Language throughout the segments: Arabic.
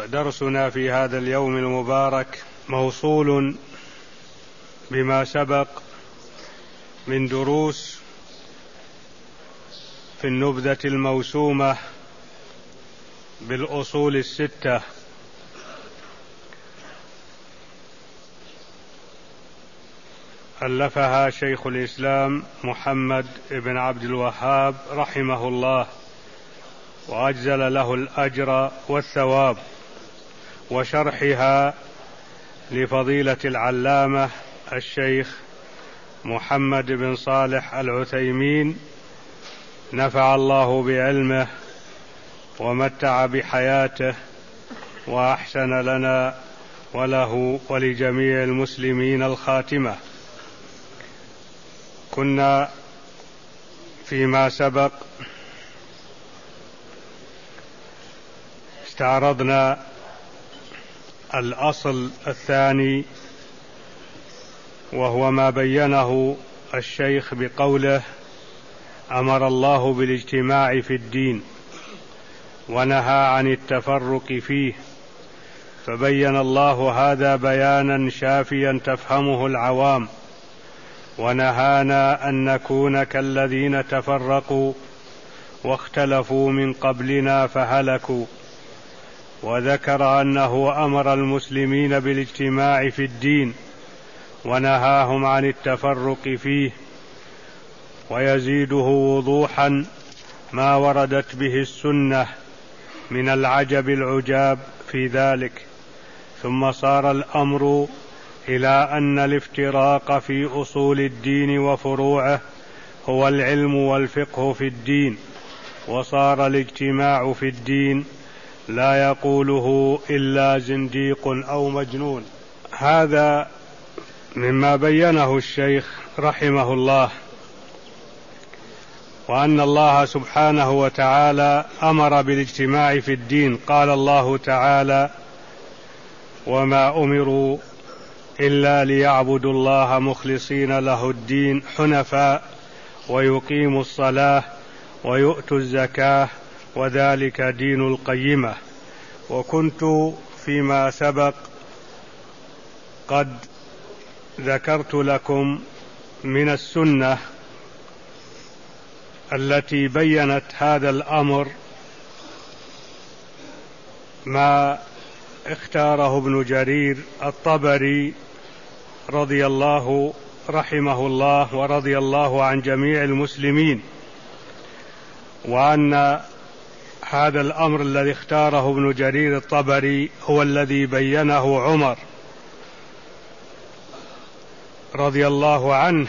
فدرسنا في هذا اليوم المبارك موصول بما سبق من دروس في النبذة الموسومة بالأصول الستة، ألفها شيخ الإسلام محمد بن عبد الوهاب رحمه الله، وأجزل له الأجر والثواب، وشرحها لفضيلة العلامة الشيخ محمد بن صالح العثيمين، نفع الله بعلمه ومتع بحياته وأحسن لنا وله ولجميع المسلمين الخاتمة. كنا فيما سبق استعرضنا الأصل الثاني، وهو ما بينه الشيخ بقوله: أمر الله بالاجتماع في الدين ونهى عن التفرق فيه، فبين الله هذا بيانا شافيا تفهمه العوام، ونهانا أن نكون كالذين تفرقوا واختلفوا من قبلنا فهلكوا، وذكر أنه أمر المسلمين بالاجتماع في الدين ونهاهم عن التفرق فيه، ويزيده وضوحا ما وردت به السنة من العجب العجاب في ذلك. ثم صار الأمر إلى أن الافتراق في أصول الدين وفروعه هو العلم والفقه في الدين، وصار الاجتماع في الدين لا يقوله إلا زنديق أو مجنون. هذا مما بينه الشيخ رحمه الله، وأن الله سبحانه وتعالى أمر بالاجتماع في الدين. قال الله تعالى: وما أمروا إلا ليعبدوا الله مخلصين له الدين حنفاء ويقيموا الصلاة ويؤتوا الزكاة وذلك دين القيمة. وكنت فيما سبق قد ذكرت لكم من السنة التي بينت هذا الأمر ما اختاره ابن جرير الطبري رضي الله رحمه الله ورضي الله عن جميع المسلمين، وأن هذا الأمر الذي اختاره ابن جرير الطبري هو الذي بينه عمر رضي الله عنه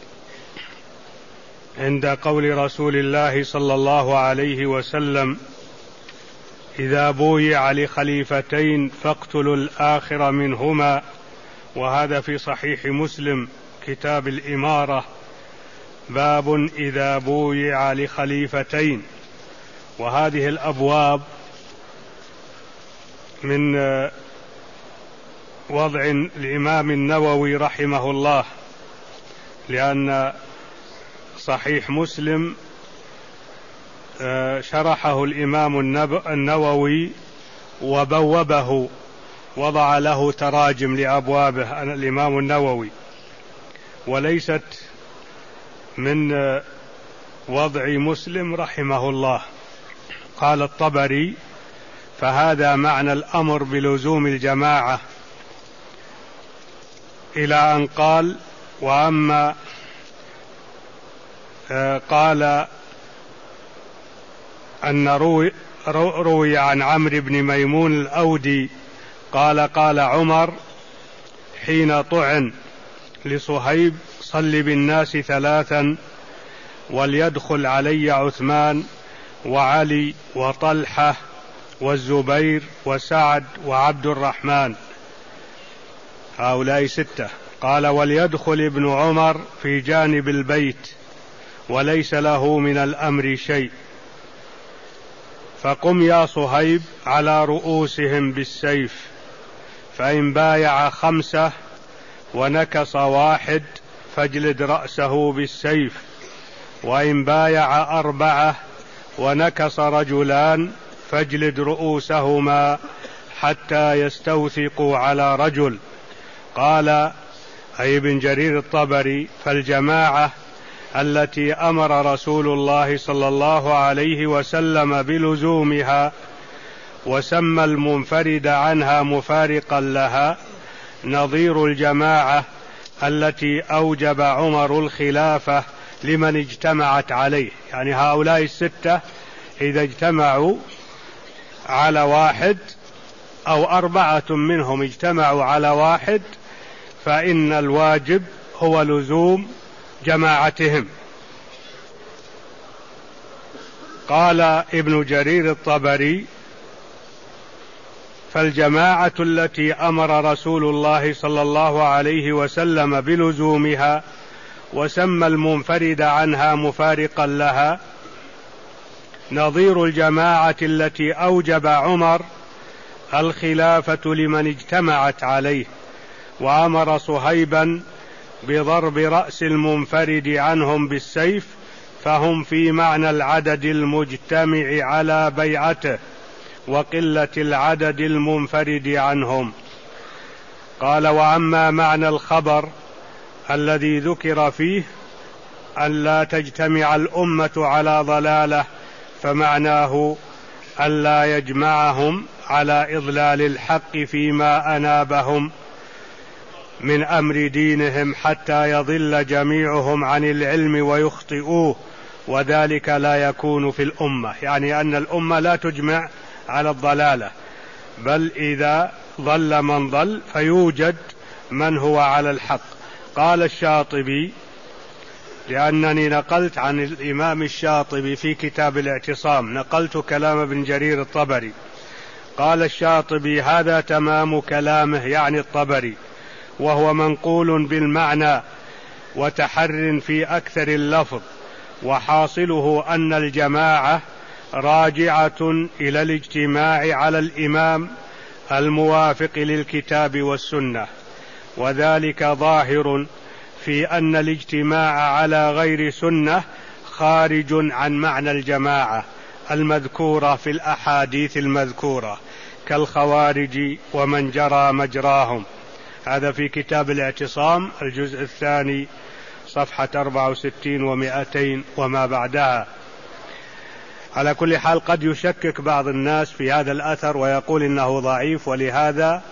عند قول رسول الله صلى الله عليه وسلم: إذا بويع لخليفتين فاقتلوا الآخر منهما. وهذا في صحيح مسلم كتاب الإمارة، باب إذا بويع لخليفتين. وهذه الأبواب من وضع الإمام النووي رحمه الله، لأن صحيح مسلم شرحه الإمام النووي وبوبه، وضع له تراجم لأبوابه الإمام النووي، وليست من وضع مسلم رحمه الله. قال الطبري: فهذا معنى الأمر بلزوم الجماعة، إلى أن قال: وأما قال أن روي عن عمرو بن ميمون الأودي قال عمر حين طعن لصهيب: صل بالناس 3 وليدخل علي عثمان وعلي وطلحة والزبير وسعد وعبد الرحمن، هؤلاء 6. قال: وليدخل ابن عمر في جانب البيت وليس له من الأمر شيء، فقم يا صهيب على رؤوسهم بالسيف، فإن بايع 5 ونكص 1 فاجلد رأسه بالسيف، وإن بايع 4 ونكص رجلان فاجلد رؤوسهما حتى يستوثقوا على رجل. قال أي ابن جرير الطبري: فالجماعة التي أمر رسول الله صلى الله عليه وسلم بلزومها وسمى المنفرد عنها مفارقا لها نظير الجماعة التي أوجب عمر الخلافة لمن اجتمعت عليه. يعني هؤلاء الستة إذا اجتمعوا على واحد أو 4 منهم اجتمعوا على واحد فإن الواجب هو لزوم جماعتهم. قال ابن جرير الطبري: فالجماعة التي أمر رسول الله صلى الله عليه وسلم بلزومها وسمى المنفرد عنها مفارقا لها نظير الجماعة التي أوجب عمر الخلافة لمن اجتمعت عليه، وأمر صهيبا بضرب رأس المنفرد عنهم بالسيف، فهم في معنى العدد المجتمع على بيعته وقلة العدد المنفرد عنهم. قال: وأما معنى الخبر الذي ذكر فيه أن لا تجتمع الأمة على ضلالة فمعناه أن لا يجمعهم على إضلال الحق فيما أنابهم من أمر دينهم حتى يضل جميعهم عن العلم ويخطئوه، وذلك لا يكون في الأمة. يعني أن الأمة لا تجمع على الضلالة، بل إذا ضل من ضل فيوجد من هو على الحق. قال الشاطبي، لأنني نقلت عن الإمام الشاطبي في كتاب الاعتصام، نقلت كلام ابن جرير الطبري. قال الشاطبي: هذا تمام كلامه، يعني الطبري، وهو منقول بالمعنى وتحر في أكثر اللفظ، وحاصله أن الجماعة راجعة إلى الاجتماع على الإمام الموافق للكتاب والسنة، وذلك ظاهر في أن الاجتماع على غير سنة خارج عن معنى الجماعة المذكورة في الأحاديث المذكورة كالخوارج ومن جرى مجراهم. هذا في كتاب الاعتصام الجزء 2 صفحة 64 و200 وما بعدها. على كل حال قد يشكك بعض الناس في هذا الأثر ويقول إنه ضعيف، ولهذا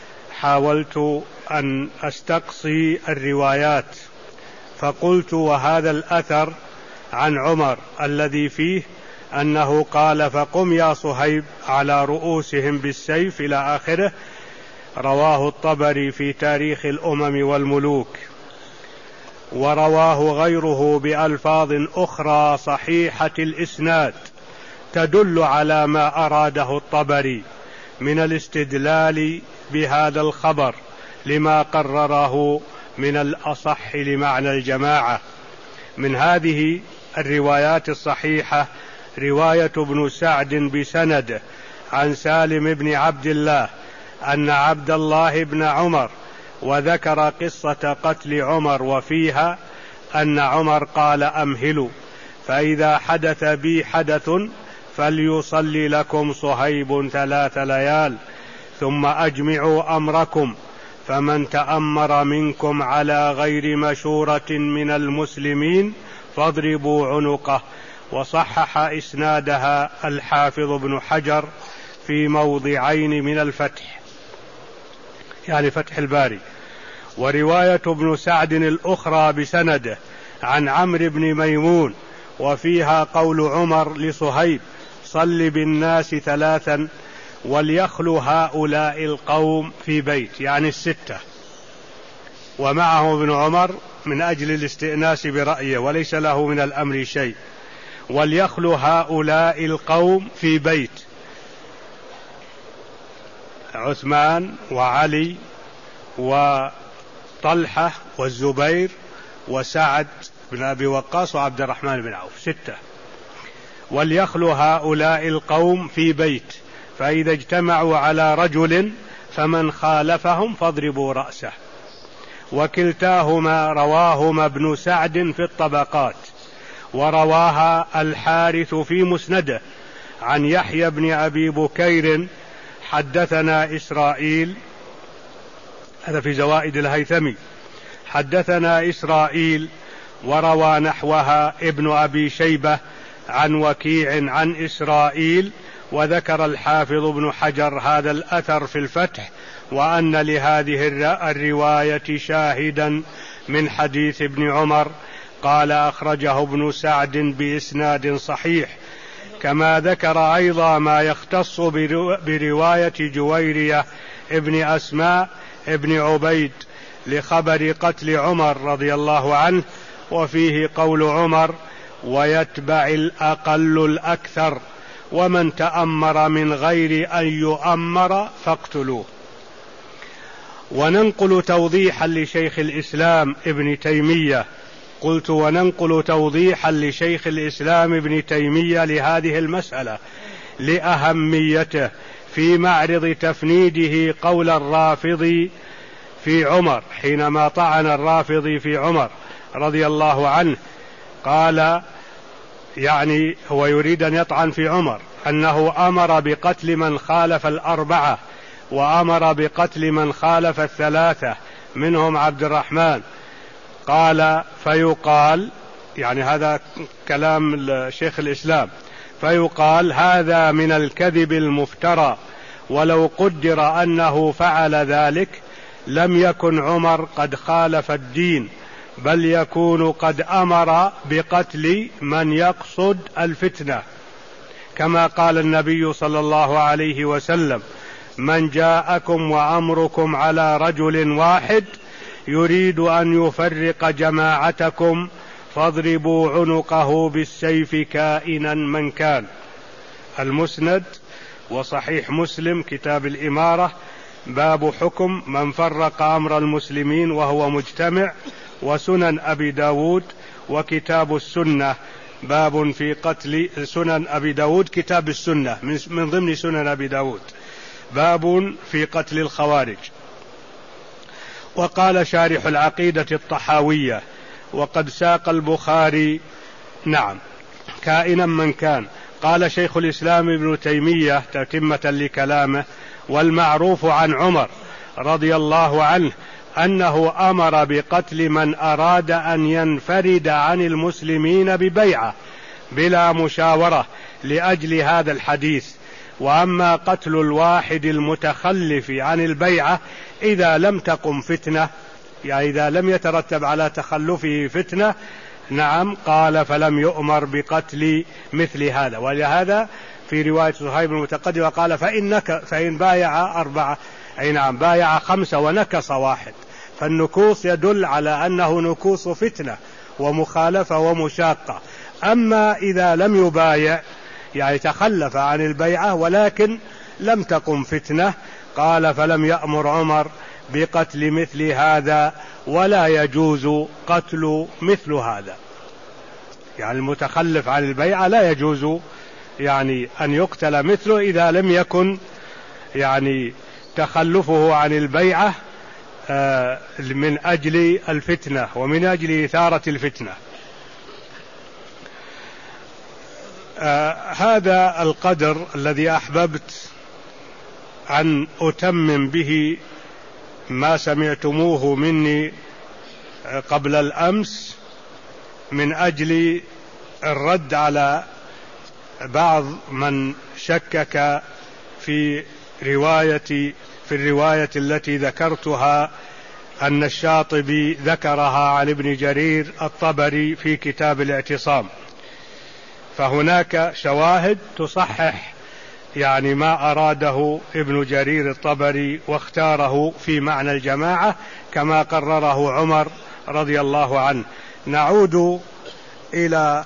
حاولت أن أستقصي الروايات، فقلت: وهذا الأثر عن عمر الذي فيه أنه قال: فقم يا صهيب على رؤوسهم بالسيف إلى آخره، رواه الطبري في تاريخ الأمم والملوك، ورواه غيره بألفاظ أخرى صحيحة الإسناد تدل على ما أراده الطبري من الاستدلال بهذا الخبر لما قرره من الأصح لمعنى الجماعة. من هذه الروايات الصحيحة رواية ابن سعد بسند عن سالم بن عبد الله أن عبد الله بن عمر، وذكر قصة قتل عمر، وفيها أن عمر قال: أمهلوا، فإذا حدث بي حدث فليصلي لكم صهيب 3 ليال ثم أجمعوا أمركم، فمن تأمر منكم على غير مشورة من المسلمين فاضربوا عنقه. وصحح إسنادها الحافظ ابن حجر في موضعين من الفتح، يعني فتح الباري. ورواية ابن سعد الأخرى بسنده عن عمرو بن ميمون، وفيها قول عمر لصهيب: صل بالناس 3 وليخلو هؤلاء القوم في بيت، يعني 6، ومعه ابن عمر من أجل الاستئناس برأيه وليس له من الأمر شيء. وليخلو هؤلاء القوم في بيت، عثمان وعلي وطلحة والزبير وسعد بن أبي وقاص وعبد الرحمن بن عوف، 6. وليخلو هؤلاء القوم في بيت، فإذا اجتمعوا على رجل فمن خالفهم فاضربوا رأسه. وكلتاهما رواهما ابن سعد في الطبقات، ورواها الحارث في مسنده عن يحيى بن أبي بكير حدثنا إسرائيل، هذا في زوائد الهيثمي، حدثنا إسرائيل وروى نحوها ابن أبي شيبة عن وكيع عن إسرائيل، وذكر الحافظ ابن حجر هذا الأثر في الفتح، وأن لهذه الرواية شاهدا من حديث ابن عمر. قال أخرجه ابن سعد بإسناد صحيح. كما ذكر أيضا ما يختص برواية جويرية ابن أسماء ابن عبيد لخبر قتل عمر رضي الله عنه، وفيه قول عمر: ويتبع الأقل الأكثر، ومن تأمر من غير أن يؤمر فاقتلوه. وننقل توضيحا لشيخ الإسلام ابن تيمية، قلت وننقل توضيحا لشيخ الإسلام ابن تيمية لهذه المسألة لأهميته في معرض تفنيده قول الرافضي في عمر، حينما طعن الرافضي في عمر رضي الله عنه، قال يعني هو يريد أن يطعن في عمر أنه أمر بقتل من خالف الأربعة وأمر بقتل من خالف الثلاثة منهم عبد الرحمن. قال فيقال، يعني هذا كلام شيخ الإسلام، فيقال هذا من الكذب المفترى، ولو قدر أنه فعل ذلك لم يكن عمر قد خالف الدين، بل يكون قد أمر بقتل من يقصد الفتنة، كما قال النبي صلى الله عليه وسلم: من جاءكم وأمركم على رجل واحد يريد أن يفرق جماعتكم فاضربوا عنقه بالسيف كائنا من كان. المسند وصحيح مسلم كتاب الإمارة باب حكم من فرق أمر المسلمين وهو مجتمع، وسنن أبي داود وكتاب السنة باب في قتل، سنن أبي داود كتاب السنة من ضمن سنن أبي داود، باب في قتل الخوارج. وقال شارح العقيدة الطحاوية: وقد ساق البخاري نعم كائنا من كان. قال شيخ الإسلام ابن تيمية تتمة لكلامه: والمعروف عن عمر رضي الله عنه أنه أمر بقتل من أراد أن ينفرد عن المسلمين ببيعة بلا مشاورة لأجل هذا الحديث. وأما قتل الواحد المتخلف عن البيعة إذا لم تقم فتنة، يعني إذا لم يترتب على تخلفه فتنة، نعم، قال فلم يؤمر بقتل مثل هذا. ولهذا في رواية صهيب المتقدمة قال فإن بايع أربعة، أي نعم بايع خمسة ونكص واحد، فالنكوص يدل على أنه نكوص فتنة ومخالفة ومشاقة. أما إذا لم يبايع، يعني تخلف عن البيعة ولكن لم تقم فتنة، قال فلم يأمر عمر بقتل مثل هذا، ولا يجوز قتل مثل هذا. يعني المتخلف عن البيعة لا يجوز يعني أن يقتل مثله إذا لم يكن يعني تخلفه عن البيعة من أجل الفتنة ومن أجل إثارة الفتنة. هذا القدر الذي أحببت أن أتمم به ما سمعتموه مني قبل الأمس من أجل الرد على بعض من شكك في الرواية التي ذكرتها أن الشاطبي ذكرها عن ابن جرير الطبري في كتاب الاعتصام. فهناك شواهد تصحح يعني ما أراده ابن جرير الطبري واختاره في معنى الجماعة كما قرره عمر رضي الله عنه. نعود إلى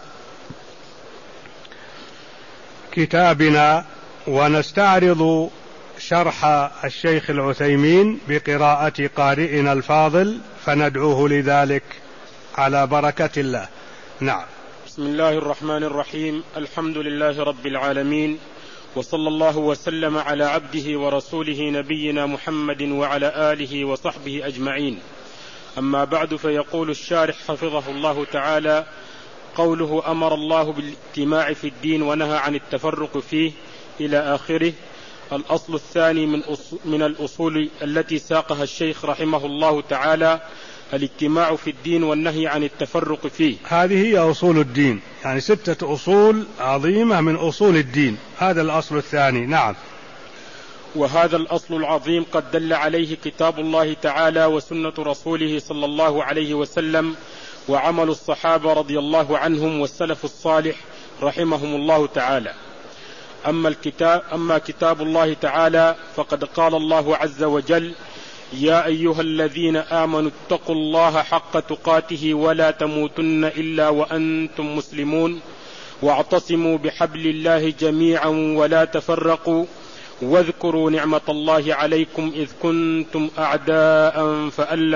كتابنا ونستعرض شرح الشيخ العثيمين بقراءة قارئنا الفاضل، فندعوه لذلك على بركة الله. نعم. بسم الله الرحمن الرحيم. الحمد لله رب العالمين، وصلى الله وسلم على عبده ورسوله نبينا محمد وعلى آله وصحبه أجمعين. أما بعد، فيقول الشارح حفظه الله تعالى: قوله أمر الله بالاجتماع في الدين ونهى عن التفرق فيه إلى آخره. الأصل الثاني من الأصول التي ساقها الشيخ رحمه الله تعالى الاجتماع في الدين والنهي عن التفرق فيه. هذه هي أصول الدين، يعني 6 أصول عظيمة من أصول الدين، هذا الأصل الثاني. نعم. وهذا الأصل العظيم قد دل عليه كتاب الله تعالى وسنة رسوله صلى الله عليه وسلم وعمل الصحابة رضي الله عنهم والسلف الصالح رحمهم الله تعالى. أما كتاب الله تعالى فقد قال الله عز وجل: يا أيها الذين آمنوا اتقوا الله حق تقاته ولا تموتن إلا وأنتم مسلمون واعتصموا بحبل الله جميعا ولا تفرقوا واذكروا نعمة الله عليكم إذ كنتم أعداء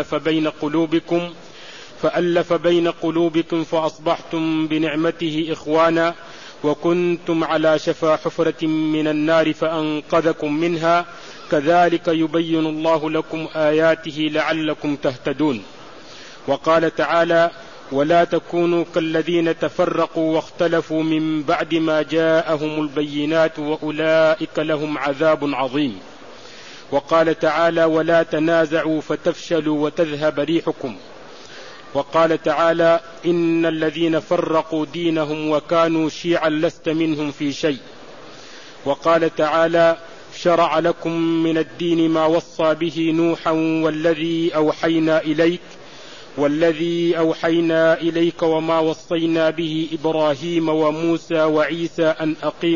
فألف بين قلوبكم فأصبحتم بنعمته إخوانا وكنتم على شفا حفرة من النار فأنقذكم منها كذلك يبين الله لكم آياته لعلكم تهتدون. وقال تعالى: ولا تكونوا كالذين تفرقوا واختلفوا من بعد ما جاءهم البينات وأولئك لهم عذاب عظيم. وقال تعالى: ولا تنازعوا فتفشلوا وتذهب ريحكم. وقال تعالى: إن الذين فرقوا دينهم وكانوا شيعا لست منهم في شيء. وقال تعالى: شرع لكم من الدين ما وصى به نوحا والذي أوحينا إليك وما وصينا به إبراهيم وموسى وعيسى أن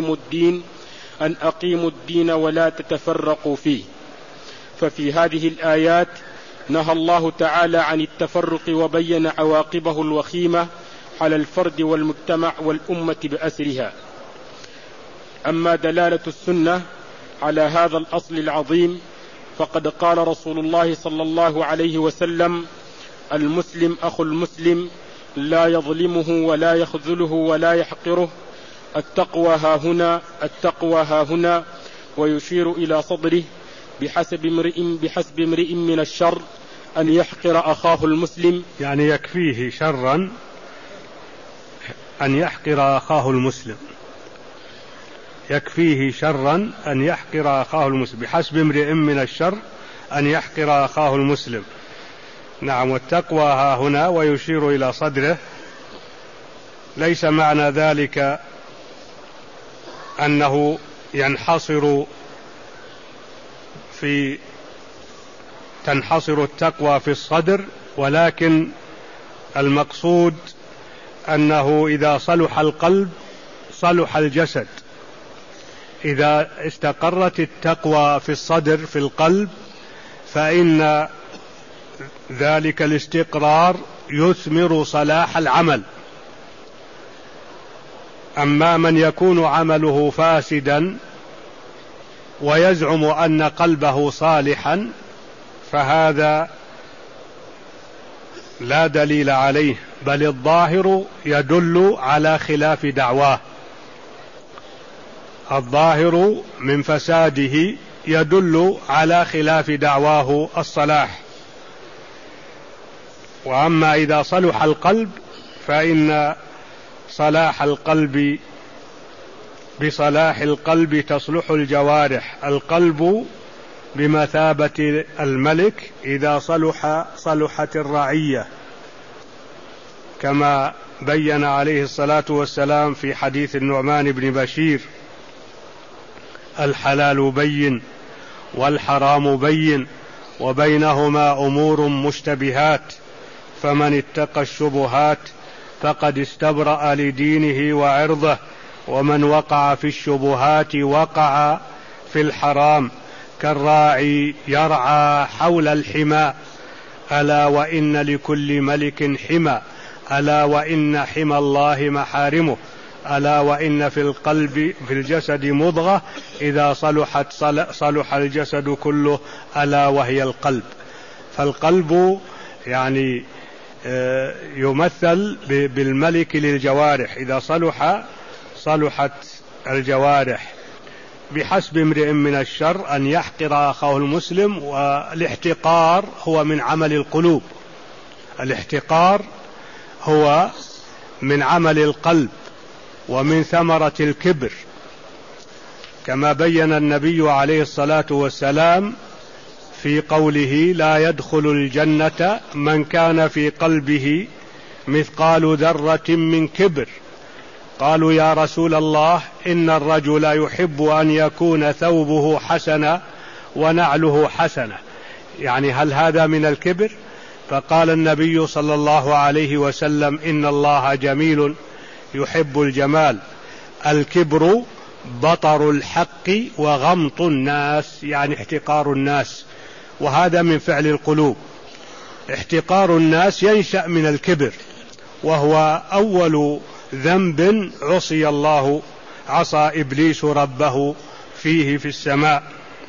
أقيموا الدين ولا تتفرقوا فيه. ففي هذه الآيات نهى الله تعالى عن التفرق وبين عواقبه الوخيمة على الفرد والمجتمع والأمة بأسرها. أما دلالة السنة على هذا الأصل العظيم فقد قال رسول الله صلى الله عليه وسلم: المسلم أخو المسلم لا يظلمه ولا يخذله ولا يحقره، التقوى ها هنا، ويشير إلى صدره: بحسب امرئ من الشر أن يحقر أخاه المسلم، يعني يكفيه شرا أن يحقر أخاه المسلم، يكفيه شرا أن يحقر أخاه المسلم، بحسب امرئ من الشر أن يحقر أخاه المسلم. نعم. والتقوى ها هنا ويشير إلى صدره. ليس معنى ذلك أنه تنحصر التقوى في الصدر، ولكن المقصود أنه إذا صلح القلب صلح الجسد. إذا استقرت التقوى في الصدر في القلب فإن ذلك الاستقرار يثمر صلاح العمل. أما من يكون عمله فاسدا ويزعم أن قلبه صالحا فهذا لا دليل عليه، بل الظاهر يدل على خلاف دعواه. الظاهر من فساده يدل على خلاف دعواه الصلاح. وأما إذا صلح القلب فإن صلاح القلب بصلاح القلب تصلح الجوارح. القلب بمثابة الملك، إذا صلحت الرعية، كما بين عليه الصلاة والسلام في حديث النعمان بن بشير: الحلال بين والحرام بين وبينهما أمور مشتبهات، فمن اتقى الشبهات فقد استبرأ لدينه وعرضه، ومن وقع في الشبهات وقع في الحرام، كالراعي يرعى حول الحمى، ألا وإن لكل ملك حمى، ألا وإن حمى الله محارمه، ألا وإن في القلب في الجسد مضغة إذا صلحت صلح الجسد كله، ألا وهي القلب. فالقلب يعني يمثل بالملك للجوارح، إذا صلحت الجوارح. بحسب امرئ من الشر أن يحقر أخاه المسلم. والاحتقار هو من عمل القلوب، الاحتقار هو من عمل القلب ومن ثمرة الكبر. كما بين النبي عليه الصلاة والسلام في قوله: لا يدخل الجنة من كان في قلبه مثقال ذرة من كبر. قالوا: يا رسول الله، إن الرجل يحب أن يكون ثوبه حسنا ونعله حسنة، يعني هل هذا من الكبر؟ فقال النبي صلى الله عليه وسلم: إن الله جميل يحب الجمال، الكبر بطر الحق وغمط الناس، يعني احتقار الناس، وهذا من فعل القلوب. احتقار الناس ينشأ من الكبر، وهو أول ذنب عصى إبليس ربه فيه في السماء.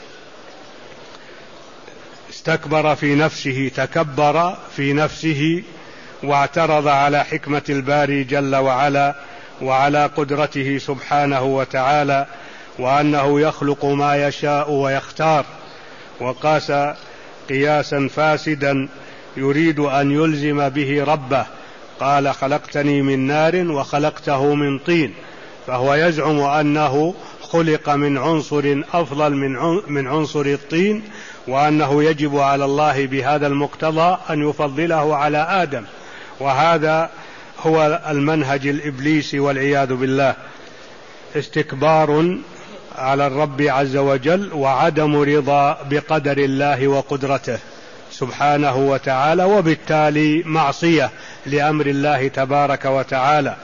استكبر في نفسه، تكبر في نفسه، واعترض على حكمة الباري جل وعلا وعلى قدرته سبحانه وتعالى، وأنه يخلق ما يشاء ويختار، وقاس قياسا فاسدا يريد أن يلزم به ربه. قال: خلقتني من نار وخلقته من طين، فهو يزعم أنه خلق من عنصر أفضل من عنصر الطين، وأنه يجب على الله بهذا المقتضى أن يفضله على آدم، وهذا هو المنهج الإبليسي والعياذ بالله. استكبار على الرب عز وجل، وعدم رضا بقدر الله وقدرته سبحانه وتعالى، وبالتالي معصية لأمر الله تبارك وتعالى،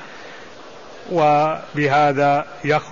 وبهذا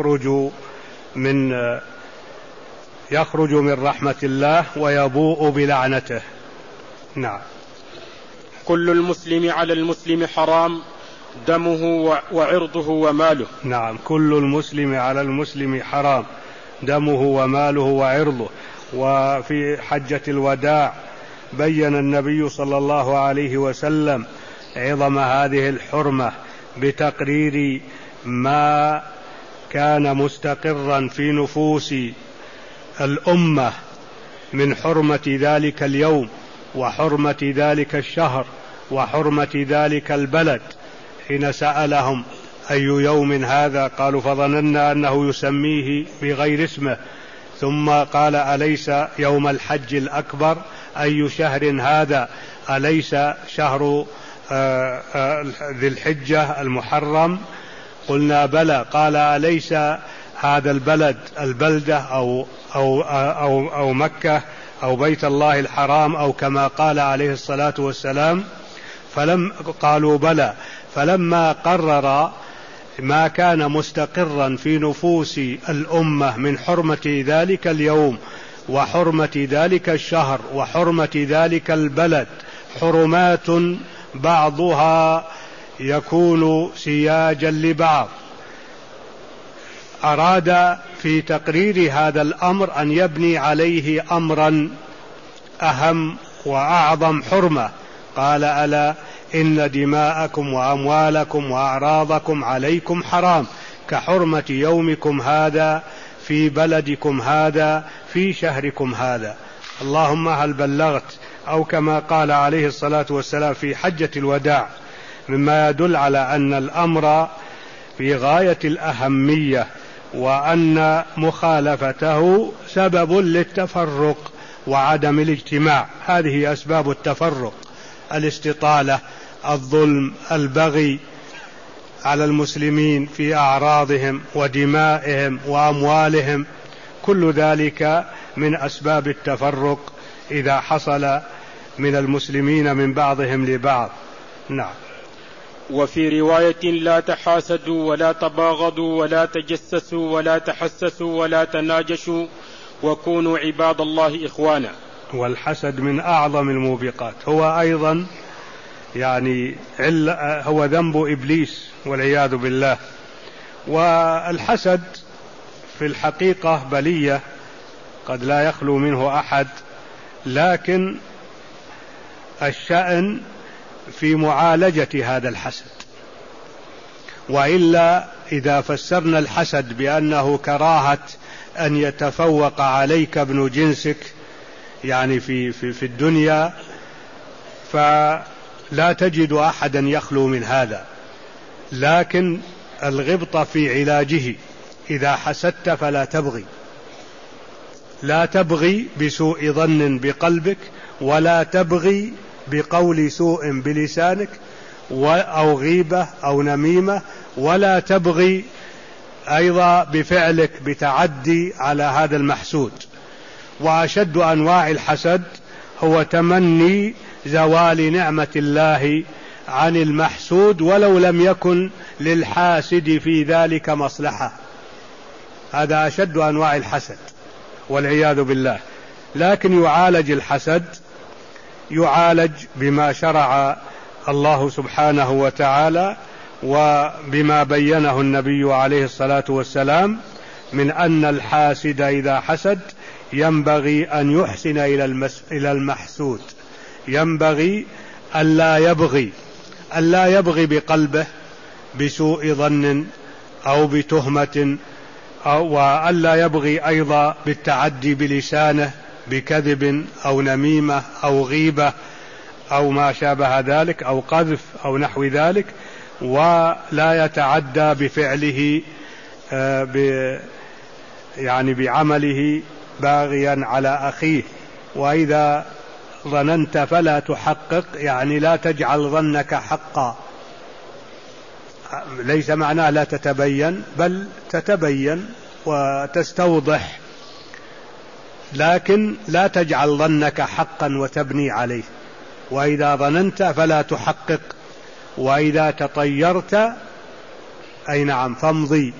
يخرج من رحمة الله ويبوء بلعنته. نعم. كل المسلم على المسلم حرام، دمه وعرضه وماله. نعم، كل المسلم على المسلم حرام، دمه وماله وعرضه. وفي حجة الوداع بين النبي صلى الله عليه وسلم عظم هذه الحرمة بتقرير ما كان مستقرا في نفوس الأمة من حرمة ذلك اليوم، وحرمة ذلك الشهر، وحرمة ذلك البلد. حين سألهم: أي يوم هذا؟ قالوا: فظننا أنه يسميه بغير اسمه. ثم قال: أليس يوم الحج الأكبر؟ أي شهر هذا؟ أليس شهر ذي الحجة المحرم؟ قلنا: بلى. قال: أليس هذا البلدة أو مكة أو بيت الله الحرام، أو كما قال عليه الصلاة والسلام؟ قالوا: بلى. فلما قرر ما كان مستقرا في نفوس الأمة من حرمة ذلك اليوم، وحرمة ذلك الشهر، وحرمة ذلك البلد، حرمات بعضها يكون سياجا لبعض، أراد في تقرير هذا الأمر أن يبني عليه أمرا أهم وأعظم حرمة. قال: ألا إن دماءكم وأموالكم وأعراضكم عليكم حرام، كحرمة يومكم هذا في بلدكم هذا في شهركم هذا. اللهم هل بلغت؟ أو كما قال عليه الصلاة والسلام في حجة الوداع، مما يدل على أن الأمر في غاية الأهمية، وأن مخالفته سبب للتفرق وعدم الاجتماع. هذه أسباب التفرق: الاستطالة، الظلم، البغي على المسلمين في أعراضهم ودمائهم وأموالهم، كل ذلك من أسباب التفرق إذا حصل من المسلمين من بعضهم لبعض. نعم. وفي رواية: لا تحاسدوا ولا تباغضوا ولا تجسسوا ولا تحسسوا ولا تناجشوا وكونوا عباد الله إخوانا. والحسد من أعظم الموبقات، هو أيضا هو ذنب إبليس والعياذ بالله. والحسد في الحقيقة بلية قد لا يخلو منه أحد، لكن الشأن في معالجة هذا الحسد. وإلا إذا فسرنا الحسد بأنه كراهة أن يتفوق عليك ابن جنسك في الدنيا، فلا تجد أحدا يخلو من هذا. لكن الغبطة في علاجه، إذا حسدت فلا تبغي، لا تبغي بسوء ظن بقلبك، ولا تبغي بقول سوء بلسانك أو غيبة أو نميمة، ولا تبغي أيضا بفعلك بتعدي على هذا المحسود. وأشد أنواع الحسد هو تمني زوال نعمة الله عن المحسود ولو لم يكن للحاسد في ذلك مصلحة، هذا أشد أنواع الحسد والعياذ بالله. لكن يعالج الحسد، يعالج بما شرع الله سبحانه وتعالى وبما بينه النبي عليه الصلاة والسلام من أن الحاسد إذا حسد ينبغي أن يحسن إلى المحسود، ينبغي ألا يبغي بقلبه بسوء ظن أو بتهمة، وألا يبغي أيضا بالتعدي بلسانه بكذب أو نميمة أو غيبة أو ما شابه ذلك أو قذف أو نحو ذلك، ولا يتعدى بفعله يعني بعمله باغيا على أخيه. وإذا ظننت فلا تحقق، يعني لا تجعل ظنك حقا، ليس معناه لا تتبين، بل تتبين وتستوضح، لكن لا تجعل ظنك حقا وتبني عليه. وإذا ظننت فلا تحقق، وإذا تطيرت أي نعم فامضي،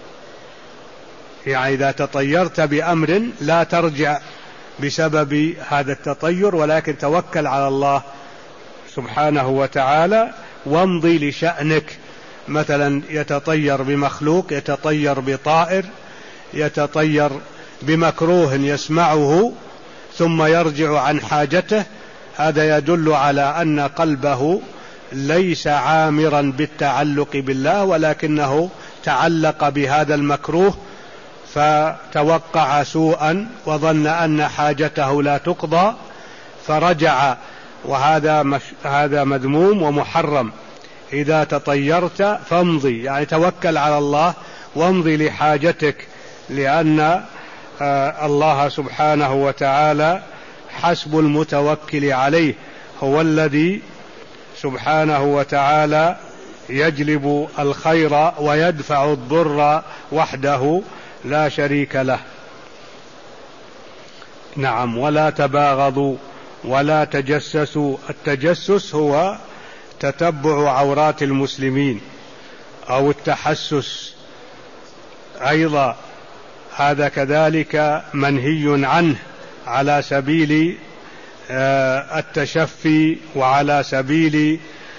يعني إذا تطيرت بأمر لا ترجع بسبب هذا التطير، ولكن توكل على الله سبحانه وتعالى وامضي لشأنك. مثلا يتطير بمخلوق، يتطير بطائر، يتطير بمكروه يسمعه ثم يرجع عن حاجته، هذا يدل على أن قلبه ليس عامرا بالتعلق بالله، ولكنه تعلق بهذا المكروه فتوقع سوءا وظن أن حاجته لا تقضى فرجع، وهذا مذموم ومحرم. إذا تطيرت فامضي، يعني توكل على الله وامضي لحاجتك، لأن الله سبحانه وتعالى حسب المتوكل عليه، هو الذي سبحانه وتعالى يجلب الخير ويدفع الضر وحده لا شريك له. نعم. ولا تباغضوا ولا تجسسوا، التجسس هو تتبع عورات المسلمين أو التحسس أيضا، هذا كذلك منهي عنه على سبيل التشفي وعلى سبيل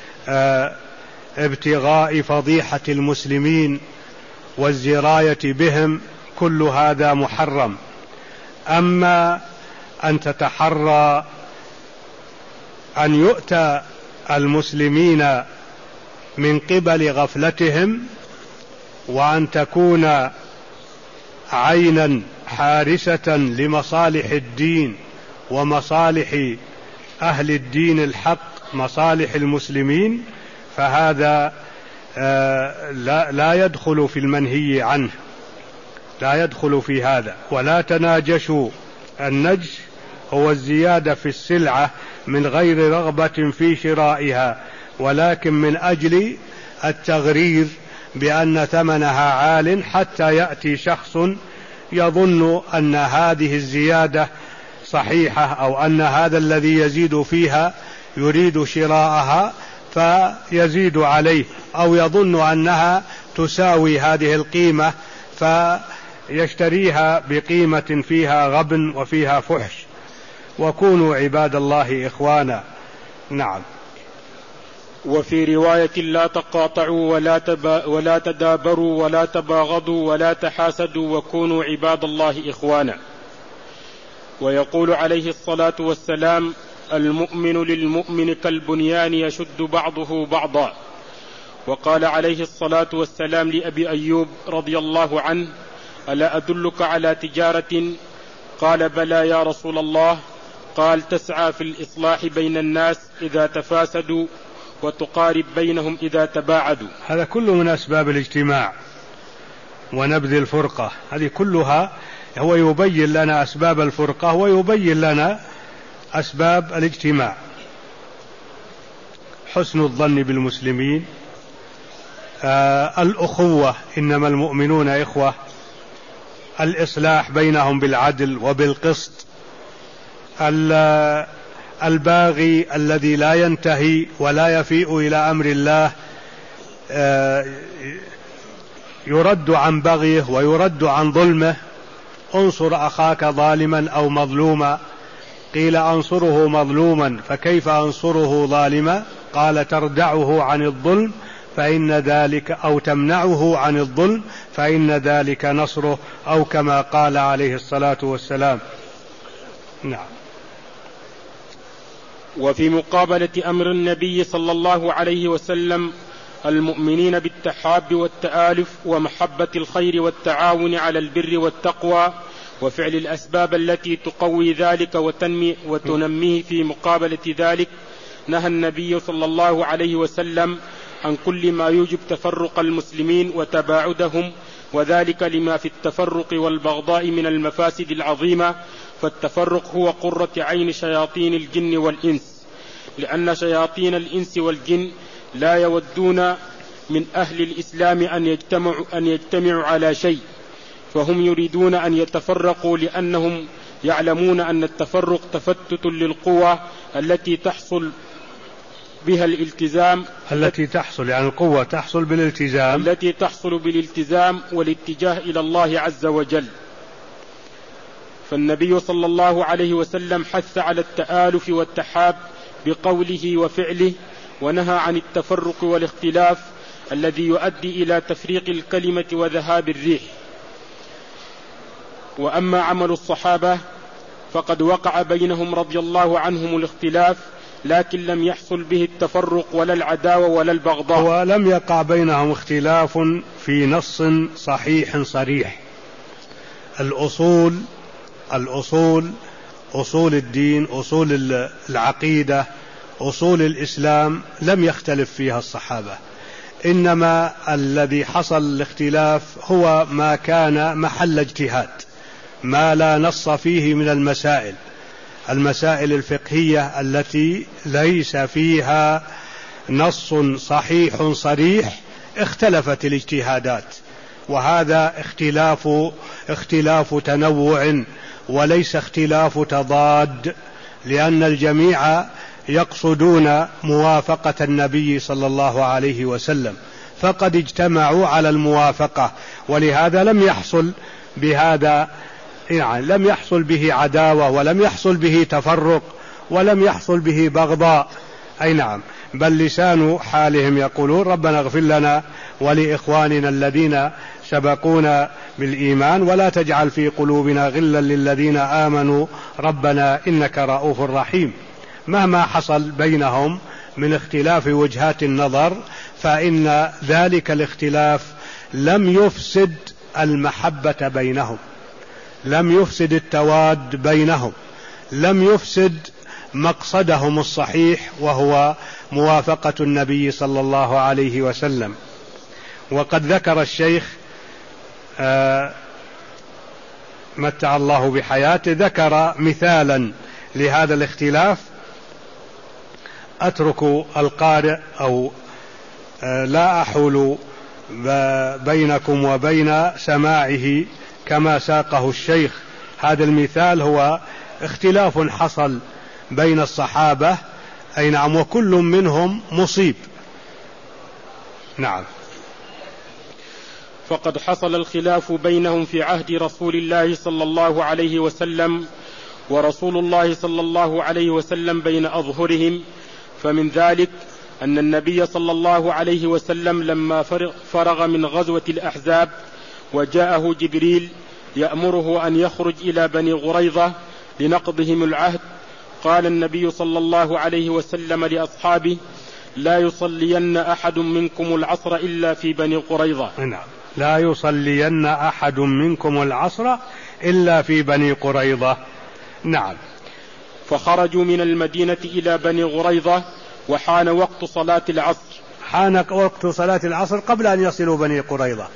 ابتغاء فضيحة المسلمين والزراية بهم، كل هذا محرم. أما أن تتحرى أن يؤتى المسلمين من قبل غفلتهم، وأن تكون عينا حارسة لمصالح الدين ومصالح أهل الدين الحق، مصالح المسلمين، فهذا لا يدخل في المنهي عنه، لا يدخل في هذا. ولا تناجشوا، النجش هو الزيادة في السلعة من غير رغبة في شرائها، ولكن من أجل التغرير بأن ثمنها عال، حتى يأتي شخص يظن أن هذه الزيادة صحيحة، أو أن هذا الذي يزيد فيها يريد شراءها فيزيد عليه، أو يظن أنها تساوي هذه القيمة فيشتريها بقيمة فيها غبن وفيها فحش. وكونوا عباد الله إخوانا. نعم. وفي رواية لا تقاطعوا ولا تدابروا ولا تباغضوا ولا تحاسدوا وكونوا عباد الله إخوانا. ويقول عليه الصلاة والسلام: المؤمن للمؤمن كالبنيان يشد بعضه بعضا. وقال عليه الصلاة والسلام لأبي أيوب رضي الله عنه: ألا أدلك على تجارة؟ قال: بلى يا رسول الله. قال: تسعى في الإصلاح بين الناس إذا تفاسدوا وتقارب بينهم إذا تباعدوا. هذا كله من أسباب الاجتماع، ونبذ الفرقة. هذه كلها هو يبين لنا أسباب الفرقة ويبين لنا أسباب الاجتماع. حسن الظن بالمسلمين، الأخوة، إنما المؤمنون إخوة، الإصلاح بينهم بالعدل وبالقسط، الباغي الذي لا ينتهي ولا يفيء إلى أمر الله يرد عن بغيه ويرد عن ظلمه. انصر أخاك ظالما أو مظلوما، قيل أنصره مظلوما فكيف أنصره ظالما؟ قال تردعه عن الظلم فإن ذلك، أو تمنعه عن الظلم فإن ذلك نصره، أو كما قال عليه الصلاة والسلام. نعم. وفي مقابلة أمر النبي صلى الله عليه وسلم المؤمنين بالتحاب والتآلف ومحبة الخير والتعاون على البر والتقوى وفعل الأسباب التي تقوي ذلك وتنميه، في مقابلة ذلك نهى النبي صلى الله عليه وسلم عن كل ما يوجب تفرق المسلمين وتباعدهم، وذلك لما في التفرق والبغضاء من المفاسد العظيمة. فالتفرق هو قرة عين شياطين الجن والإنس، لأن شياطين الإنس والجن لا يودون من أهل الإسلام أن يجتمعوا على شيء، فهم يريدون أن يتفرقوا لأنهم يعلمون أن التفرق تفتت للقوة التي تحصل بها الالتزام، التي تحصل يعني القوة تحصل بالالتزام، التي تحصل بالالتزام والاتجاه إلى الله عز وجل. فالنبي صلى الله عليه وسلم حث على التآلف والتحاب بقوله وفعله، ونهى عن التفرق والاختلاف الذي يؤدي إلى تفريق الكلمة وذهاب الريح. وأما عمل الصحابة فقد وقع بينهم رضي الله عنهم الاختلاف، لكن لم يحصل به التفرق ولا العداوة ولا البغضاء. ولم يقع بينهم اختلاف في نص صحيح صريح. أصول الدين، أصول العقيدة، أصول الإسلام لم يختلف فيها الصحابة، إنما الذي حصل الاختلاف هو ما كان محل اجتهاد، ما لا نص فيه من المسائل الفقهية التي ليس فيها نص صحيح صريح، اختلفت الاجتهادات، وهذا اختلاف تنوع وليس اختلاف تضاد، لأن الجميع يقصدون موافقة النبي صلى الله عليه وسلم، فقد اجتمعوا على الموافقة، ولهذا لم يحصل بهذا، يعني لم يحصل به عداوة ولم يحصل به تفرق ولم يحصل به بغضاء. أي نعم، بل لسان حالهم يقولون ربنا اغفر لنا ولإخواننا الذين سبقونا بالإيمان ولا تجعل في قلوبنا غلا للذين آمنوا ربنا إنك رؤوف رحيم. مهما حصل بينهم من اختلاف وجهات النظر، فإن ذلك الاختلاف لم يفسد المحبة بينهم، لم يفسد التواد بينهم، لم يفسد مقصدهم الصحيح وهو موافقة النبي صلى الله عليه وسلم. وقد ذكر الشيخ متع الله بحياته، ذكر مثالا لهذا الاختلاف، أترك القارئ أو لا أحول بينكم وبين سماعه كما ساقه الشيخ. هذا المثال هو اختلاف حصل بين الصحابة، أي نعم، وكل منهم مصيب. نعم. فقد حصل الخلاف بينهم في عهد رسول الله صلى الله عليه وسلم، ورسول الله صلى الله عليه وسلم بين أظهرهم. فمن ذلك أن النبي صلى الله عليه وسلم لما فرغ من غزوة الأحزاب وجاءه جبريل يأمره أن يخرج إلى بني قريظة لنقضهم العهد، قال النبي صلى الله عليه وسلم لأصحابه لا يصلين أحد منكم العصر إلا في بني قريظة. نعم، لا يصلين أحد منكم العصر إلا في بني قريظة. نعم. فخرجوا من المدينة إلى بني قريظة وحان وقت صلاة العصر. حان وقت صلاة العصر قبل أن يصلوا بني قريظة،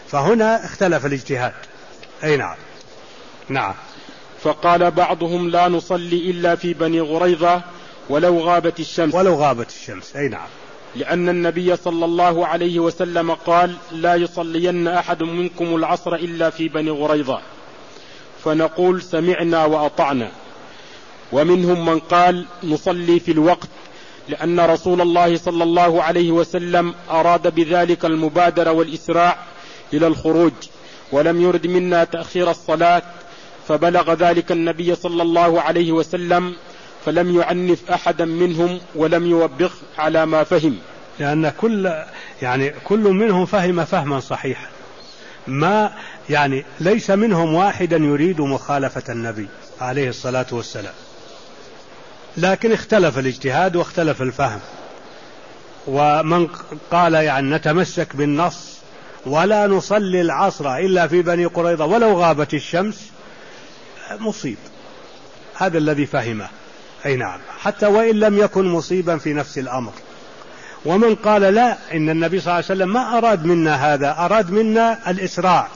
فهنا اختلف الاجتهاد. أي نعم. نعم. فقال بعضهم لا نصلي إلا في بني غريظة ولو غابت الشمس. ولو غابت الشمس. أي نعم. لأن النبي صلى الله عليه وسلم قال لا يصلين أحد منكم العصر إلا في بني غريظة. فنقول سمعنا وأطعنا. ومنهم من قال نصلي في الوقت، لأن رسول الله صلى الله عليه وسلم أراد بذلك المبادرة والإسراع إلى الخروج، ولم يرد منا تأخير الصلاة، فبلغ ذلك النبي صلى الله عليه وسلم فلم يعنف أحدا منهم ولم يوبخ على ما فهم، لأن كل منهم فهم فهما صحيحا، ما ليس منهم واحدا يريد مخالفة النبي عليه الصلاة والسلام، لكن اختلف الاجتهاد واختلف الفهم. ومن قال نتمسك بالنص ولا نصلي العصر إلا في بني قريظة ولو غابت الشمس مصيب، هذا الذي فهمه. أي نعم، حتى وإن لم يكن مصيبا في نفس الأمر. ومن قال لا، إن النبي صلى الله عليه وسلم ما أراد منا هذا، أراد منا الإسراع،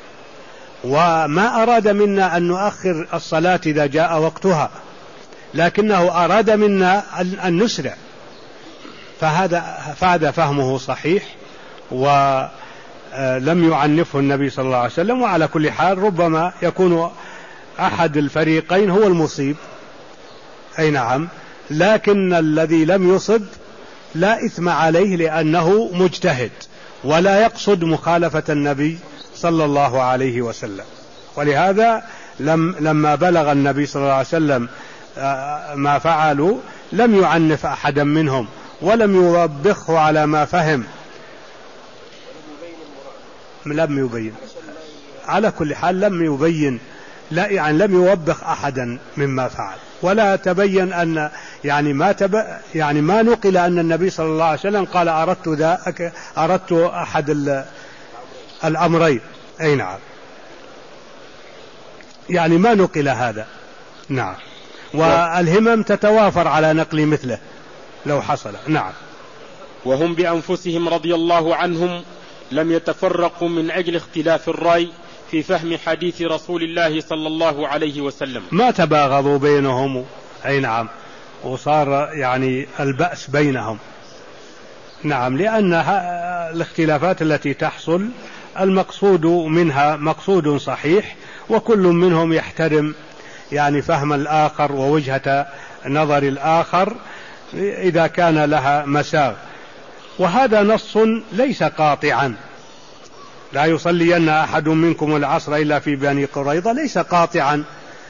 وما أراد منا أن نؤخر الصلاة إذا جاء وقتها، لكنه أراد منا أن نسرع، فهذا فهمه صحيح ولم يعنفه النبي صلى الله عليه وسلم. وعلى كل حال ربما يكون أحد الفريقين هو المصيب. أي نعم، لكن الذي لم يصب لا إثم عليه، لأنه مجتهد ولا يقصد مخالفة النبي صلى الله عليه وسلم. ولهذا لما بلغ النبي صلى الله عليه وسلم ما فعلوا لم يعنف أحدا منهم ولم يوبخه على ما فهم، لم يبين، على كل حال لم يبين، لا لم يوبخ أحدا مما فعل، ولا تبين أن ما نقل أن النبي صلى الله عليه وسلم قال أردت أحد الأمرين. أي نعم، ما نقل هذا. نعم، والهمم تتوافر على نقل مثله لو حصل. نعم. وهم بأنفسهم رضي الله عنهم لم يتفرقوا من أجل اختلاف الرأي في فهم حديث رسول الله صلى الله عليه وسلم، ما تباغضوا بينهم. أي نعم، وصار البأس بينهم. نعم، لأن الاختلافات التي تحصل المقصود منها مقصود صحيح، وكل منهم يحترم فهم الآخر ووجهة نظر الآخر إذا كان لها مساغ. وهذا نص ليس قاطعا، لا يصلين أحد منكم العصر إلا في بني قريظة، ليس قاطعا،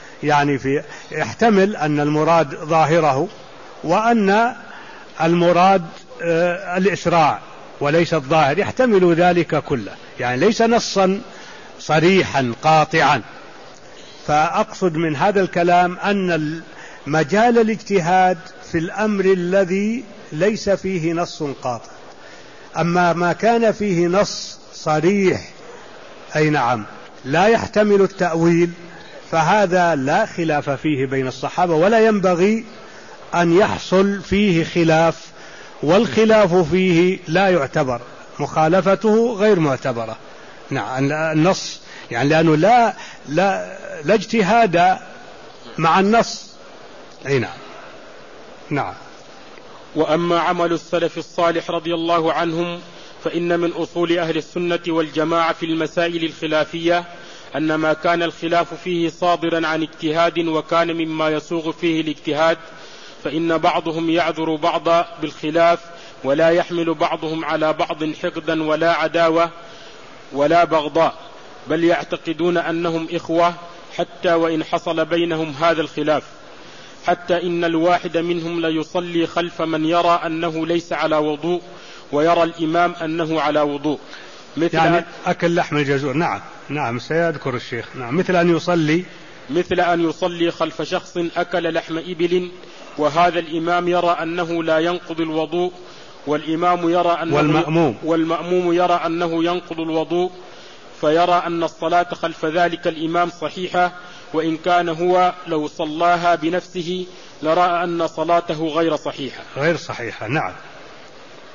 يحتمل أن المراد ظاهره، وأن المراد الإسراع وليس الظاهر، يحتمل ذلك كله، ليس نصا صريحا قاطعا. فأقصد من هذا الكلام أن مجال الاجتهاد في الأمر الذي ليس فيه نص قاطع. أما ما كان فيه نص صريح، أي نعم، لا يحتمل التأويل، فهذا لا خلاف فيه بين الصحابة، ولا ينبغي أن يحصل فيه خلاف، والخلاف فيه لا يعتبر، مخالفته غير معتبرة. نعم، النص لأنه لا اجتهاد مع النص. أي نعم. نعم. وأما عمل السلف الصالح رضي الله عنهم فإن من أصول أهل السنة والجماعة في المسائل الخلافية أن ما كان الخلاف فيه صادرا عن اجتهاد وكان مما يسوغ فيه الاجتهاد، فإن بعضهم يعذر بعضا بالخلاف، ولا يحمل بعضهم على بعض حقدا ولا عداوة ولا بغضاء، بل يعتقدون أنهم إخوة حتى وإن حصل بينهم هذا الخلاف، حتى إن الواحد منهم ليصلي خلف من يرى أنه ليس على وضوء ويرى الإمام أنه على وضوء، مثل أكل لحم الجزور. نعم سيذكر الشيخ. نعم، مثل أن يصلي خلف شخص أكل لحم إبل، وهذا الإمام يرى أنه لا ينقض الوضوء، والإمام يرى أنه والمأموم يرى أنه ينقض الوضوء، فيرى أن الصلاة خلف ذلك الإمام صحيحة، وإن كان هو لو صلاها بنفسه لرأى أن صلاته غير صحيحة. نعم.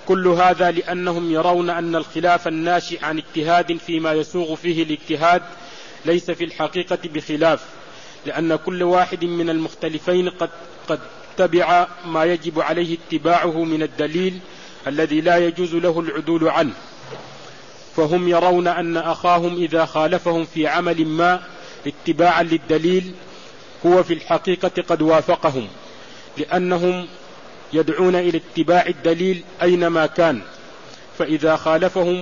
كل هذا لأنهم يرون أن الخلاف الناشئ عن اجتهاد فيما يسوغ فيه الاجتهاد ليس في الحقيقة بخلاف، لأن كل واحد من المختلفين قد اتبع ما يجب عليه اتباعه من الدليل الذي لا يجوز له العدول عنه، فهم يرون أن أخاهم إذا خالفهم في عمل ما اتباعا للدليل هو في الحقيقة قد وافقهم، لأنهم يدعون إلى اتباع الدليل أينما كان، فإذا خالفهم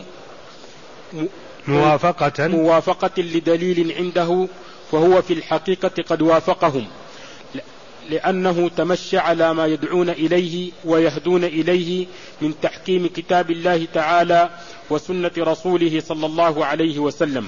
موافقة لدليل عنده فهو في الحقيقة قد وافقهم، لأنه تمشى على ما يدعون إليه ويهدون إليه من تحكيم كتاب الله تعالى وسنة رسوله صلى الله عليه وسلم.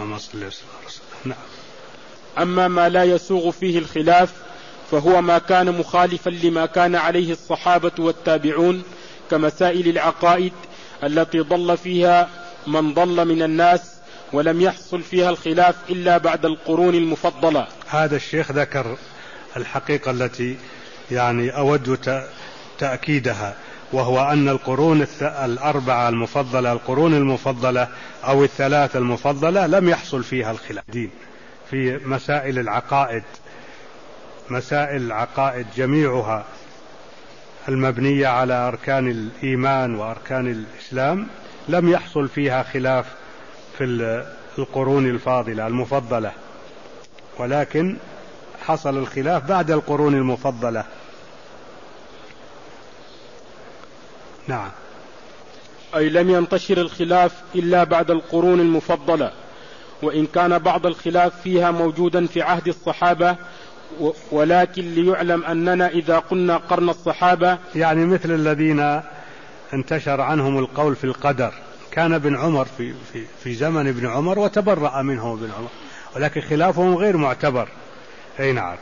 أما ما لا يسوغ فيه الخلاف فهو ما كان مخالفا لما كان عليه الصحابة والتابعون كمسائل العقائد التي ضل فيها من ضل من الناس ولم يحصل فيها الخلاف إلا بعد القرون المفضلة. هذا الشيخ ذكر الحقيقة التي يعني أود تأكيدها، وهو أن القرون الأربعة المفضلة، القرون المفضلة أو الثلاث المفضلة، لم يحصل فيها الخلاف في مسائل العقائد. مسائل العقائد جميعها المبنية على أركان الإيمان وأركان الإسلام لم يحصل فيها خلاف في القرون الفاضلة المفضلة، ولكن حصل الخلاف بعد القرون المفضلة. نعم. أي لم ينتشر الخلاف إلا بعد القرون المفضلة، وإن كان بعض الخلاف فيها موجودا في عهد الصحابة، ولكن ليعلم أننا إذا قلنا قرن الصحابة، يعني مثل الذين انتشر عنهم القول في القدر، كان ابن عمر في زمن ابن عمر وتبرأ منهم ابن عمر، ولكن خلافهم غير معتبر. أي نعم.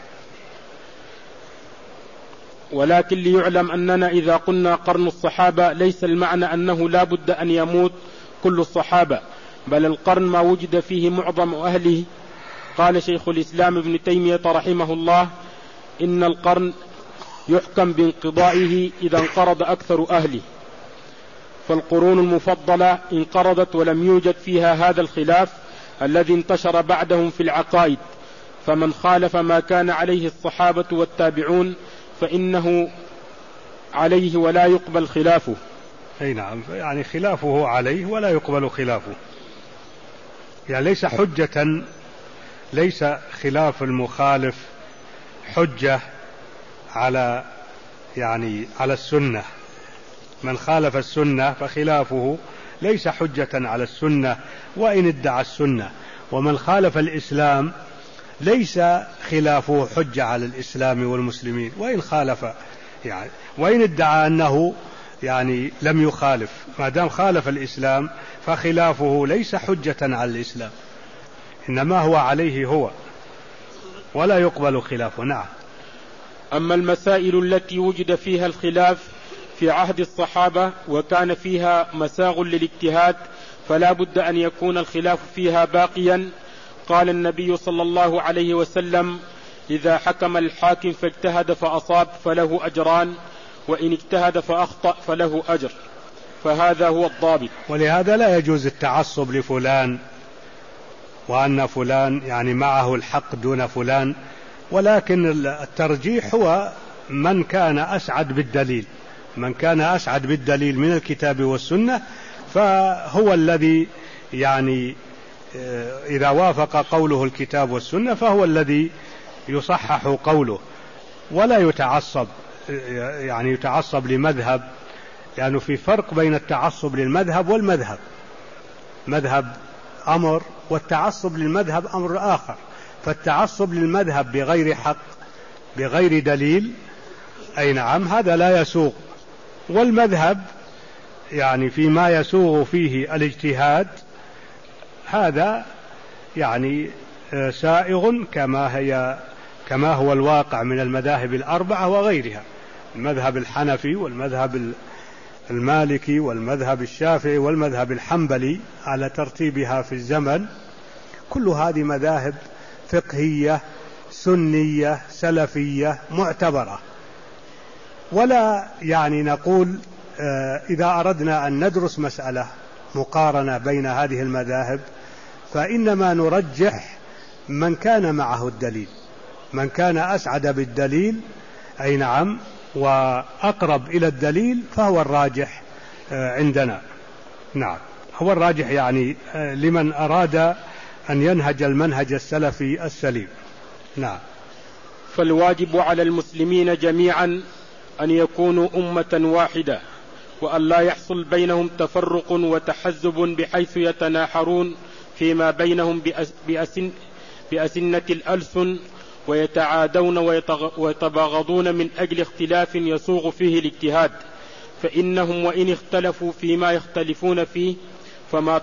ولكن ليعلم أننا إذا قلنا قرن الصحابة ليس المعنى أنه لا بد أن يموت كل الصحابة، بل القرن ما وجد فيه معظم أهله. قال شيخ الإسلام ابن تيمية رحمه الله: إن القرن يحكم بانقضائه إذا انقرض أكثر أهله، فالقرون المفضلة انقرضت ولم يوجد فيها هذا الخلاف الذي انتشر بعدهم في العقائد، فمن خالف ما كان عليه الصحابة والتابعون فإنه عليه ولا يقبل خلافه. أي نعم، يعني خلافه عليه ولا يقبل خلافه، يعني ليس حجة، ليس خلاف المخالف حجة على على السنة. من خالف السنة فخلافه ليس حجة على السنة وإن ادعى السنة، ومن خالف الإسلام ليس خلافه حجة على الإسلام والمسلمين وإن خالف، يعني وإن ادعى أنه لم يخالف، ما دام خالف الإسلام فخلافه ليس حجة على الإسلام، إنما هو عليه هو ولا يقبل خلافه. نعم. أما المسائل التي وجد فيها الخلاف في عهد الصحابة وكان فيها مساغ للاجتهاد فلا بد أن يكون الخلاف فيها باقيا. قال النبي صلى الله عليه وسلم: إذا حكم الحاكم فاجتهد فأصاب فله أجران، وإن اجتهد فأخطأ فله أجر، فهذا هو الضابط. ولهذا لا يجوز التعصب لفلان وأن فلان معه الحق دون فلان، ولكن الترجيح هو من كان أسعد بالدليل، من كان أسعد بالدليل من الكتاب والسنة فهو الذي إذا وافق قوله الكتاب والسنة فهو الذي يصحح قوله، ولا يتعصب يتعصب لمذهب، لأنه في فرق بين التعصب للمذهب والمذهب. مذهب أمر والتعصب للمذهب أمر آخر، فالتعصب للمذهب بغير حق بغير دليل أي نعم هذا لا يسوغ، والمذهب فيما يسوغ فيه الاجتهاد هذا سائغ كما هو الواقع من المذاهب الأربعة وغيرها، المذهب الحنفي والمذهب المالكي والمذهب الشافعي والمذهب الحنبلي على ترتيبها في الزمن، كل هذه مذاهب فقهية سنية سلفية معتبرة، ولا نقول إذا أردنا أن ندرس مسألة مقارنة بين هذه المذاهب فإنما نرجح من كان معه الدليل، من كان أسعد بالدليل أي نعم وأقرب إلى الدليل فهو الراجح عندنا. نعم هو الراجح يعني لمن أراد أن ينهج المنهج السلفي السليم. نعم. فالواجب على المسلمين جميعا أن يكونوا أمة واحدة، وأن لا يحصل بينهم تفرق وتحزب بحيث يتناحرون فيما بينهم بأسنة الألسن ويتعادون ويتباغضون من أجل اختلاف يسوغ فيه الاجتهاد، فإنهم وإن اختلفوا فيما يختلفون فيه فما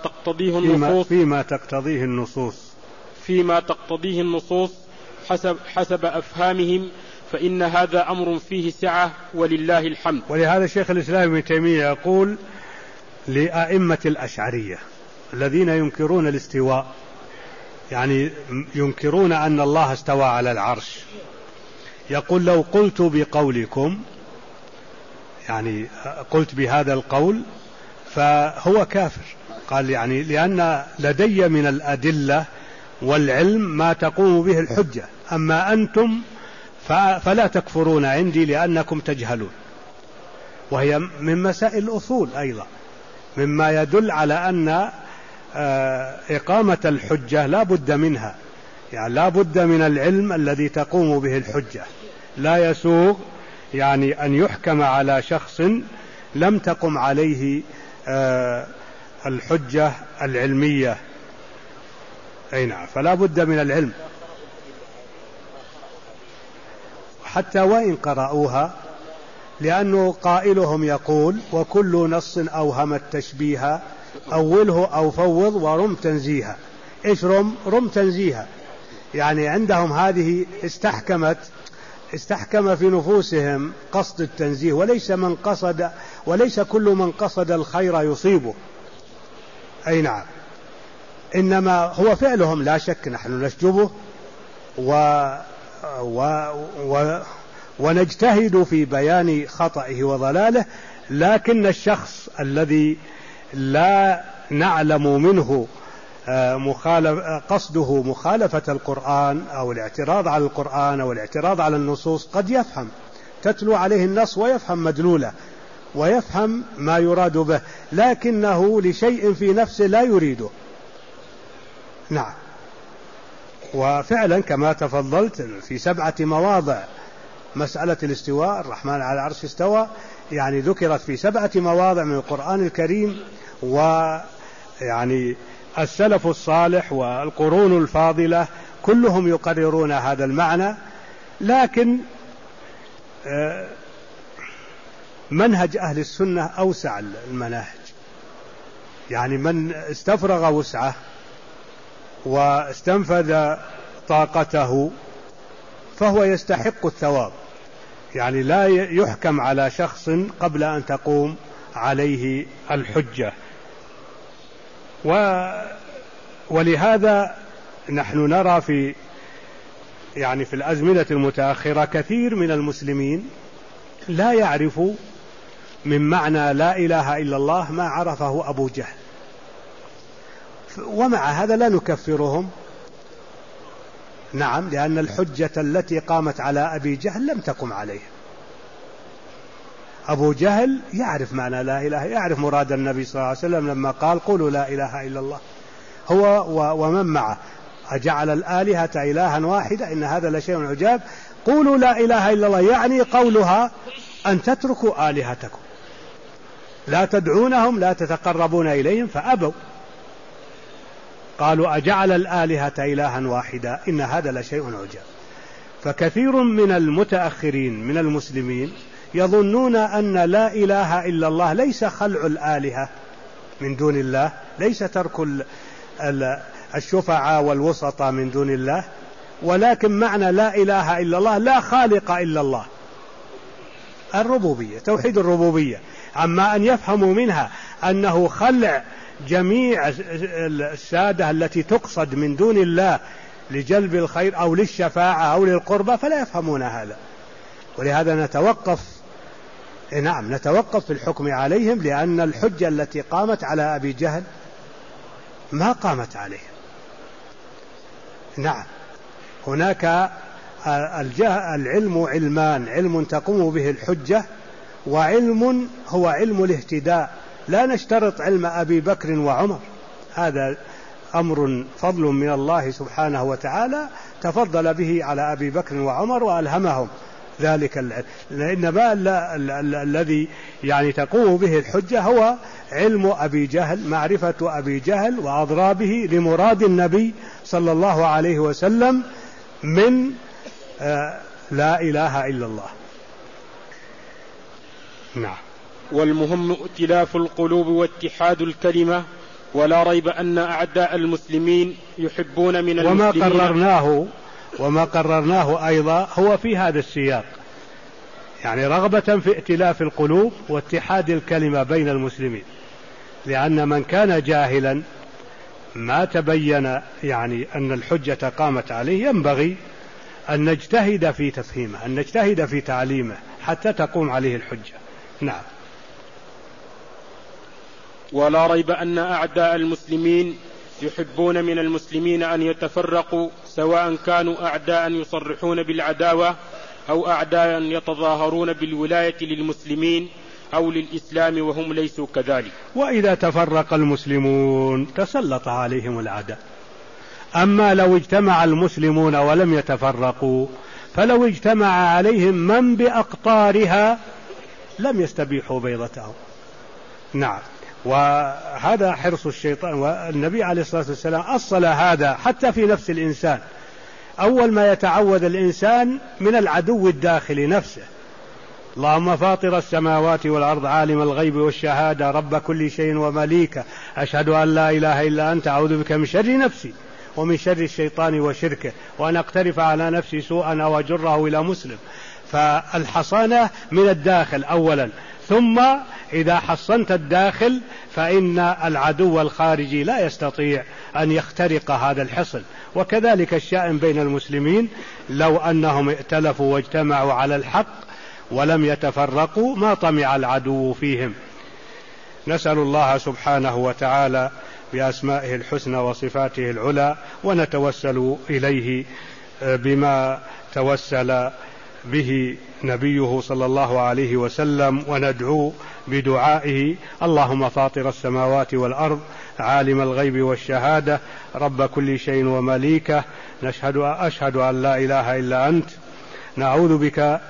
تقتضيه النصوص حسب أفهامهم، فإن هذا أمر فيه سعة ولله الحمد. ولهذا شيخ الإسلام ابن تيمية يقول لأئمة الأشعرية الذين ينكرون الاستواء، يعني ينكرون أن الله استوى على العرش، يقول لو قلت بقولكم، يعني قلت بهذا القول فهو كافر. قال يعني لأن لدي من الأدلة والعلم ما تقوم به الحجة، أما أنتم فلا تكفرون عندي لأنكم تجهلون. وهي من مسائل الأصول أيضا، مما يدل على أن إقامة الحجة لا بد منها، يعني لا بد من العلم الذي تقوم به الحجة. لا يسوغ يعني أن يحكم على شخص لم تقم عليه الحجة العلمية. أي نعم، فلا بد من العلم حتى وإن قرأوها، لأنه قائلهم يقول وكل نص أوهم التشبيه أوله أو فوض ورم تنزيها. إيش رم تنزيها؟ يعني عندهم هذه استحكم في نفوسهم قصد التنزيه، وليس كل من قصد الخير يصيبه. أي نعم، إنما هو فعلهم لا شك نحن نشجبه ونجتهد في بيان خطئه وضلاله، لكن الشخص الذي لا نعلم منه قصده مخالفة القرآن أو الاعتراض على القرآن أو الاعتراض على النصوص قد يفهم، تتلو عليه النص ويفهم مدلوله ويفهم ما يراد به، لكنه لشيء في نفسه لا يريده. نعم. وفعلا كما تفضلت في 7 مواضع مسألة الاستواء، الرحمن على العرش استوى، يعني ذكرت في 7 مواضع من القرآن الكريم، ويعني السلف الصالح والقرون الفاضلة كلهم يقررون هذا المعنى. لكن منهج أهل السنة أوسع المناهج، يعني من استفرغ وسعه واستنفذ طاقته فهو يستحق الثواب، يعني لا يحكم على شخص قبل أن تقوم عليه الحجة. ولهذا نحن نرى في الأزمنة المتأخرة كثير من المسلمين لا يعرف من معنى لا إله إلا الله ما عرفه أبو جهل، ومع هذا لا نكفرهم. نعم، لأن الحجة التي قامت على أبي جهل لم تقم عليه. أبو جهل يعرف معنى لا إله، يعرف مراد النبي صلى الله عليه وسلم لما قال قولوا لا إله إلا الله، هو ومن معه أجعل الآلهة إلها واحدة إن هذا لشيء عجاب. قولوا لا إله إلا الله يعني قولها أن تتركوا آلهتكم، لا تدعونهم لا تتقربون إليهم، فأبوا. قالوا أجعل الآلهة إلها واحدة إن هذا لشيء عجاب. فكثير من المتأخرين من المسلمين يظنون أن لا إله إلا الله ليس خلع الآلهة من دون الله، ليس ترك الشفعاء والوسطاء من دون الله، ولكن معنى لا إله إلا الله لا خالق إلا الله، الربوبية، توحيد الربوبية. أما أن يفهموا منها أنه خلع جميع السادة التي تقصد من دون الله لجلب الخير أو للشفاعة أو للقربة فلا يفهمون هذا. ولهذا نتوقف نعم نتوقف في الحكم عليهم، لأن الحجة التي قامت على أبي جهل ما قامت عليه. نعم هناك العلم علمان: علم تقوم به الحجة، وعلم هو علم الاهتداء. لا نشترط علم أبي بكر وعمر، هذا أمر فضل من الله سبحانه وتعالى تفضل به على أبي بكر وعمر وألهمهم ذلك العلم. إنما الذي يعني تقوم به الحجة هو علم أبي جهل، معرفة أبي جهل وأضرابه لمراد النبي صلى الله عليه وسلم من لا إله إلا الله. نعم. والمهم ائتلاف القلوب واتحاد الكلمة، ولا ريب أن أعداء المسلمين يحبون من المسلمين. وما قررناه أيضا هو في هذا السياق، يعني رغبة في ائتلاف القلوب واتحاد الكلمة بين المسلمين، لأن من كان جاهلا ما تبين يعني أن الحجة قامت عليه ينبغي أن نجتهد في تفهيمه، أن نجتهد في تعليمه حتى تقوم عليه الحجة. نعم. ولا ريب أن أعداء المسلمين يحبون من المسلمين أن يتفرقوا، سواء كانوا أعداء يصرحون بالعداوة أو أعداء يتظاهرون بالولاية للمسلمين أو للإسلام وهم ليسوا كذلك. وإذا تفرق المسلمون تسلط عليهم الأعداء. أما لو اجتمع المسلمون ولم يتفرقوا، فلو اجتمع عليهم من بأقطارها لم يستبيحوا بيضتهم. نعم. وهذا حرص الشيطان، والنبي عليه الصلاة والسلام أصل هذا حتى في نفس الإنسان. أول ما يتعوذ الإنسان من العدو الداخلي نفسه: اللهم فاطر السماوات والأرض عالم الغيب والشهادة رب كل شيء ومليكه أشهد أن لا إله إلا أنت أعوذ بك من شر نفسي ومن شر الشيطان وشركه وأن أقترف على نفسي سوءا أو أجره إلى مسلم. فالحصانة من الداخل أولا، ثم إذا حصنت الداخل فإن العدو الخارجي لا يستطيع أن يخترق هذا الحصن. وكذلك الشأن بين المسلمين، لو أنهم ائتلفوا واجتمعوا على الحق ولم يتفرقوا ما طمع العدو فيهم. نسأل الله سبحانه وتعالى بأسمائه الحسنى وصفاته العلى، ونتوسل إليه بما توسل به نبيه صلى الله عليه وسلم، وندعو بدعائه: اللهم فاطر السماوات والأرض عالم الغيب والشهادة رب كل شيء ومليكه أشهد أن لا إله إلا أنت نعوذ بك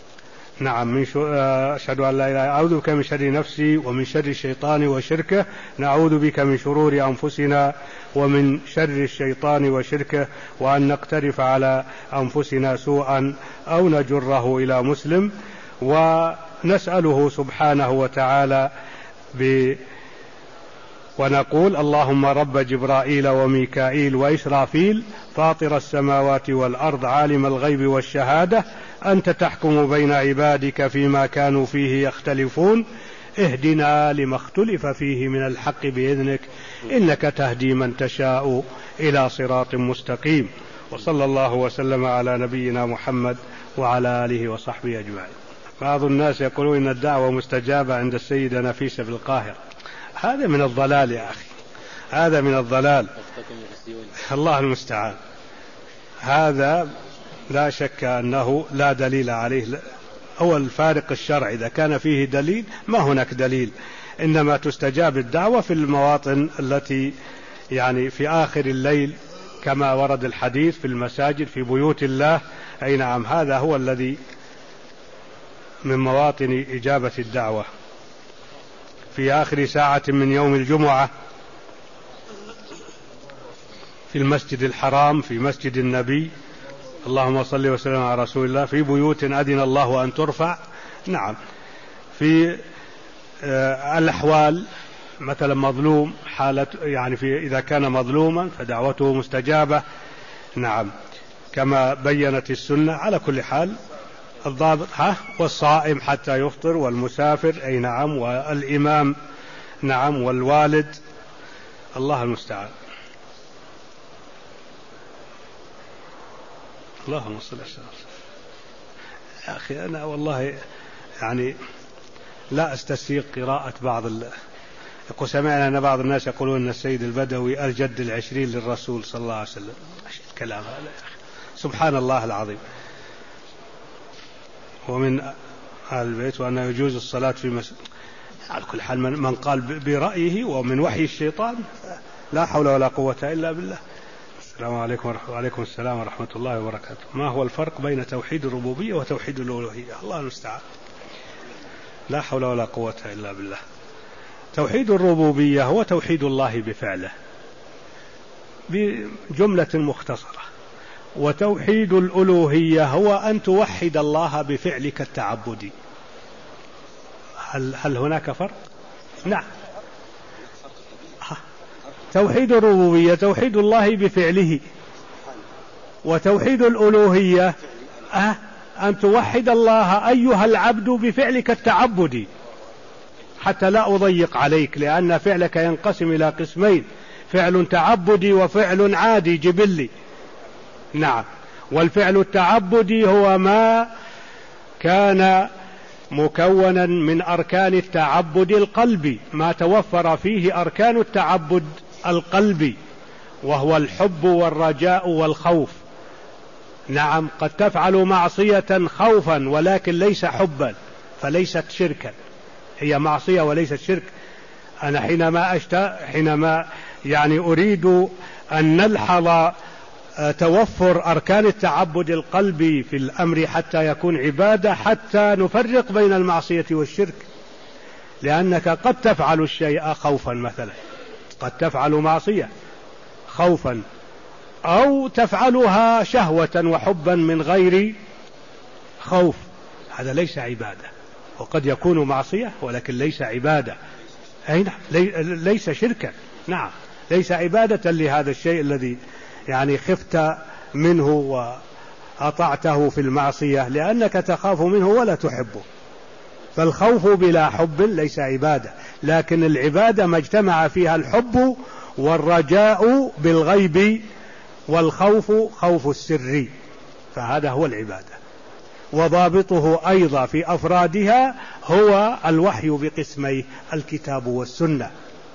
أشهد أن لا إله أعوذ بك من شر نفسي ومن شر الشيطان وشركه نعوذ بك من شرور أنفسنا ومن شر الشيطان وشركه وأن نقترف على أنفسنا سوءا أو نجره إلى مسلم. ونسأله سبحانه وتعالى ونقول: اللهم رب جبرائيل وميكائيل وإسرافيل فاطر السماوات والأرض عالم الغيب والشهادة أنت تحكم بين عبادك فيما كانوا فيه يختلفون اهدنا لما اختلف فيه من الحق بإذنك إنك تهدي من تشاء إلى صراط مستقيم. وصلى الله وسلم على نبينا محمد وعلى آله وصحبه أجمعين. بعض الناس يقولون إن الدعوة مستجابة عند السيدة نفيسة في القاهرة. هذا من الضلال يا أخي، هذا من الضلال، الله المستعان. هذا لا شك أنه لا دليل عليه. هو الفارق الشرعي، إذا كان فيه دليل ما هناك دليل، إنما تستجاب الدعوة في المواطن التي يعني في آخر الليل كما ورد الحديث، في المساجد في بيوت الله. أي نعم، هذا هو الذي من مواطن إجابة الدعوة في آخر ساعة من يوم الجمعة في المسجد الحرام في مسجد النبي. اللهم صل وسلم على رسول الله. في بيوت أذن الله أن ترفع. نعم. في الأحوال مثلا مظلوم حالة يعني إذا كان مظلوما فدعوته مستجابة. نعم، كما بينت السنة. على كل حال الضابط والصائم حتى يفطر والمسافر أي نعم والإمام نعم والوالد. الله المستعان. اللهم صل وسلم. يا أخي أنا والله يعني لا أستسيغ قراءة يقول سمعنا أن بعض الناس يقولون أن السيد البدوي الجد العشرين للرسول صلى الله عليه وسلم. الكلام هذا سبحان الله العظيم. ومن أهل البيت وأنه يجوز الصلاة في مسجد. على كل حال من قال برأيه ومن وحي الشيطان لا حول ولا قوة إلا بالله. السلام عليكم وعليكم السلام ورحمة الله وبركاته. ما هو الفرق بين توحيد الربوبية وتوحيد الألوهية؟ الله المستعان. لا حول ولا قوة إلا بالله. توحيد الربوبية هو توحيد الله بفعله بجملة مختصرة، وتوحيد الألوهية هو أن توحد الله بفعلك التعبدي. هل هناك فرق؟ نعم. توحيد الربوبية توحيد الله بفعله، وتوحيد الألوهية أن توحد الله أيها العبد بفعلك التعبدي. حتى لا أضيق عليك، لأن فعلك ينقسم إلى قسمين: فعل تعبدي وفعل عادي جبلي. نعم. والفعل التعبدي هو ما كان مكونا من أركان التعبد القلبي، ما توفر فيه أركان التعبد القلبي، وهو الحب والرجاء والخوف. نعم. قد تفعل معصية خوفا ولكن ليس حبا، فليست شركا، هي معصية وليست شرك. أنا حينما أريد أن نلحظ توفر أركان التعبد القلبي في الأمر حتى يكون عبادة، حتى نفرق بين المعصية والشرك. لأنك قد تفعل الشيء خوفا، مثلا قد تفعل معصية خوفا، أو تفعلها شهوة وحبا من غير خوف، هذا ليس عبادة. وقد يكون معصية ولكن ليس عبادة، ليس شركا. نعم. ليس عبادة لهذا الشيء الذي خفت منه وأطعته في المعصية، لأنك تخاف منه ولا تحبه. فالخوف بلا حب ليس عبادة، لكن العبادة ما اجتمع فيها الحب والرجاء بالغيب والخوف خوف السر، فهذا هو العبادة. وضابطه أيضا في أفرادها هو الوحي بقسميه الكتاب والسنة.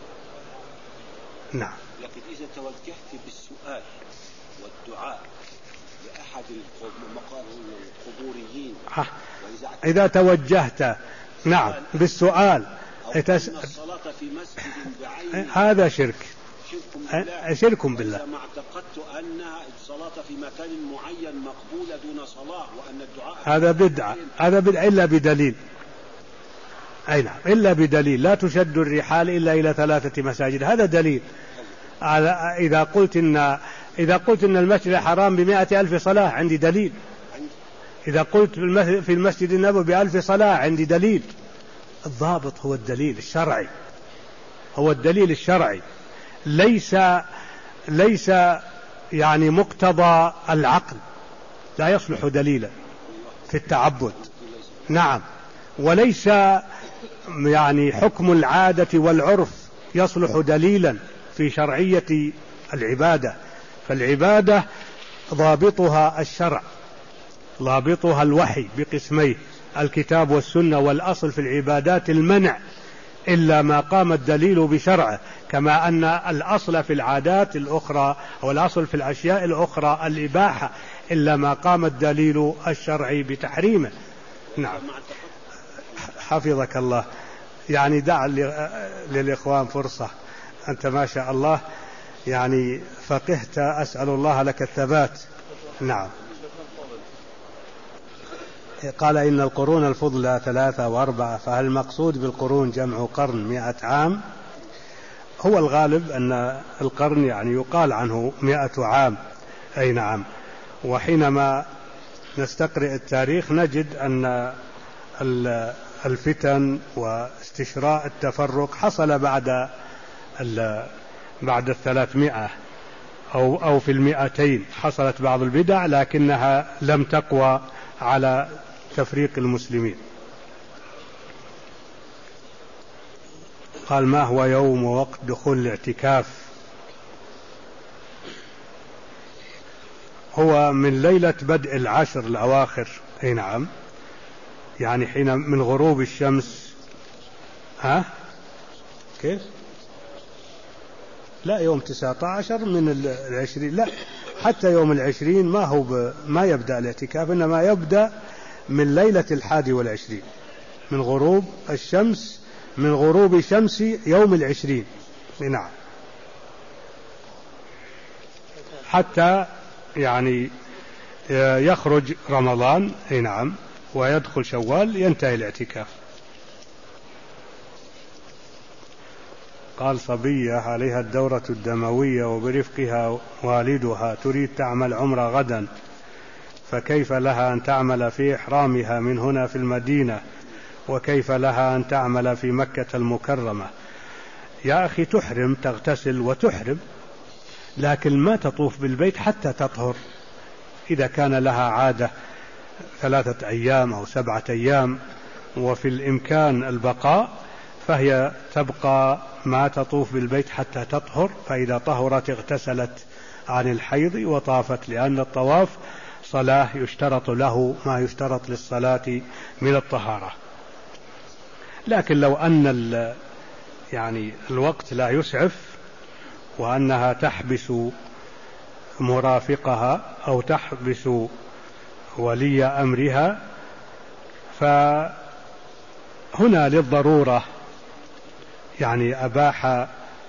نعم. لكن إذا توجهت بالسؤال والدعاء لأحد القبوريين، إذا توجهت نعم بالسؤال الصلاة في مسجد بعينه، هذا شرك بالله. ما اعتقدت أن الصلاة في مكان معين مقبولة دون صلاة، وأن الدعاء هذا بدعة إلا بدليل. أي نعم، إلا بدليل. لا تشد الرحال إلا إلى 3 مساجد، هذا دليل. إذا قلت إن المسجد الحرام ب100,000 صلاة، عندي دليل. إذا قلت في المسجد النبوي ب1000 صلاة، عندي دليل. الضابط هو الدليل الشرعي، ليس مقتضى العقل، لا يصلح دليلا في التعبد. نعم. وليس حكم العادة والعرف يصلح دليلا في شرعية العبادة. فالعبادة ضابطها الشرع، ضابطها الوحي بقسميه الكتاب والسنة. والأصل في العبادات المنع إلا ما قام الدليل بشرعه، كما أن الأصل في العادات الأخرى أو الأصل في الأشياء الأخرى الإباحة إلا ما قام الدليل الشرعي بتحريمه. نعم. حفظك الله. دع للإخوان فرصة، أنت ما شاء الله فقهت، أسأل الله لك الثبات. نعم. قال إن القرون الفضلى 3 و4، فهل المقصود بالقرون جمع قرن 100 عام؟ هو الغالب أن القرن يقال عنه 100 عام. أي نعم. وحينما نستقرئ التاريخ نجد أن الفتن واستشراء التفرق حصل بعد 300 أو في 200 حصلت بعض البدع، لكنها لم تقوى على تفريق المسلمين. قال: ما هو يوم ووقت دخول الاعتكاف؟ هو من ليلة بدء العشر الأواخر. أي نعم. حين من غروب الشمس كيف؟ لا، يوم 19 من 20، لا حتى يوم 20 ما يبدأ الاعتكاف، إنما يبدأ من ليلة 21 من غروب الشمس، من غروب شمس يوم 20. نعم، حتى يعني يخرج رمضان. نعم، ويدخل شوال ينتهي الاعتكاف. قال: صبية عليها الدورة الدموية وبرفقها والدها تريد تعمل عمرة غدا، فكيف لها أن تعمل في إحرامها من هنا في المدينة، وكيف لها أن تعمل في مكة المكرمة؟ يا أخي، تحرم، تغتسل وتحرم، لكن ما تطوف بالبيت حتى تطهر. إذا كان لها عادة 3 أيام أو 7 أيام وفي الإمكان البقاء، فهي تبقى ما تطوف بالبيت حتى تطهر، فإذا طهرت اغتسلت عن الحيض وطافت، لأن الطواف صلاة يشترط له ما يشترط للصلاة من الطهارة. لكن لو أن يعني الوقت لا يسعف، وأنها تحبس مرافقها أو تحبس ولي أمرها، فهنا للضرورة يعني أباح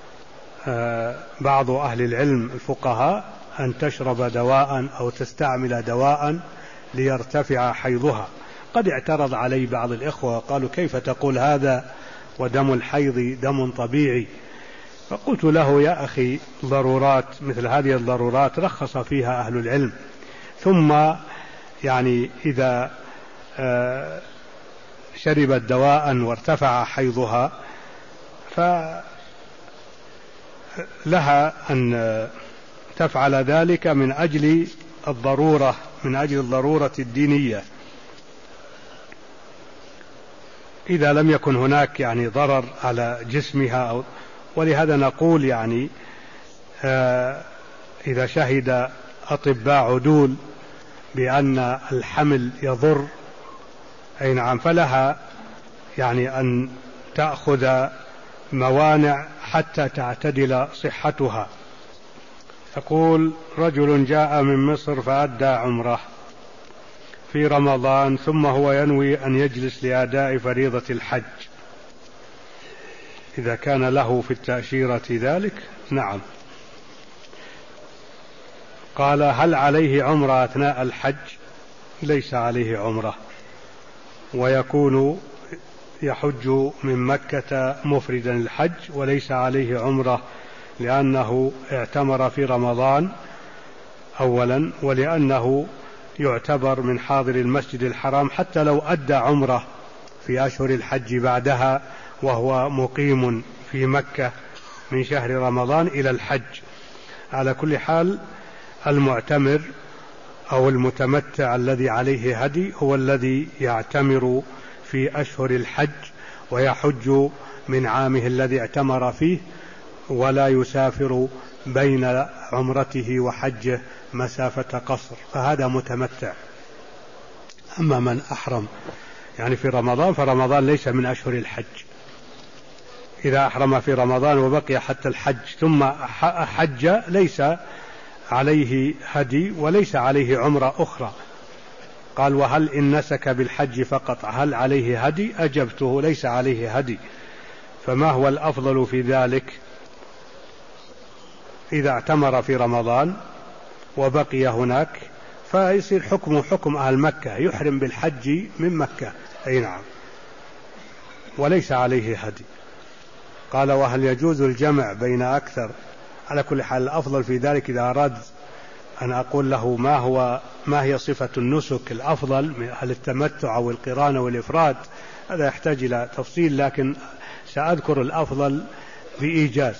بعض أهل العلم الفقهاء أن تشرب دواء أو تستعمل دواء ليرتفع حيضها. قد اعترض علي بعض الإخوة قالوا: كيف تقول هذا ودم الحيض دم طبيعي؟ فقلت له: يا أخي، ضرورات مثل هذه الضرورات رخص فيها أهل العلم، ثم يعني إذا شربت دواء وارتفع حيضها فلها أن تفعل ذلك من أجل الضرورة، من أجل الضرورة الدينية، إذا لم يكن هناك يعني ضرر على جسمها. ولهذا نقول يعني إذا شهد أطباء عدول بأن الحمل يضر، أي نعم، فلها يعني أن تأخذ موانع حتى تعتدل صحتها. تقول: رجل جاء من مصر فأدى عمره في رمضان، ثم هو ينوي أن يجلس لأداء فريضة الحج، إذا كان له في التأشيرة ذلك؟ نعم. قال: هل عليه عمرة أثناء الحج؟ ليس عليه عمرة، ويكون يحج من مكة مفردا الحج، وليس عليه عمرة، لأنه اعتمر في رمضان أولا، ولأنه يعتبر من حاضر المسجد الحرام حتى لو أدى عمرة في أشهر الحج بعدها وهو مقيم في مكة من شهر رمضان إلى الحج. على كل حال، المعتمر أو المتمتع الذي عليه هدي هو الذي يعتمر في أشهر الحج ويحج من عامه الذي اعتمر فيه، ولا يسافر بين عمرته وحجه مسافة قصر، فهذا متمتع. أما من أحرم يعني في رمضان، فرمضان ليس من أشهر الحج. إذا أحرم في رمضان وبقي حتى الحج ثم حج، ليس عليه هدي وليس عليه عمرة أخرى. قال: وهل إن نسك بالحج فقط هل عليه هدي؟ أجبته: ليس عليه هدي. فما هو الأفضل في ذلك؟ إذا اعتمر في رمضان وبقي هناك، فيصير حكمه حكم أهل مكة، يحرم بالحج من مكة، أي نعم، وليس عليه هدي. قال: وهل يجوز الجمع بين أكثر؟ على كل حال، الأفضل في ذلك إذا أراد أن أقول له ما هي صفة النسك الأفضل، هل التمتع أو القران أو الإفراد، هذا يحتاج إلى تفصيل، لكن سأذكر الأفضل بإيجاز.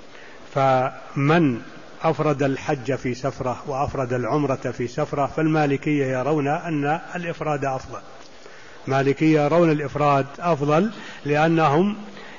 فمن أفرد الحج في سفرة وأفرد العمرة في سفرة، فالمالكية يرون أن الإفراد أفضل. مالكية يرون الإفراد أفضل، لأنهم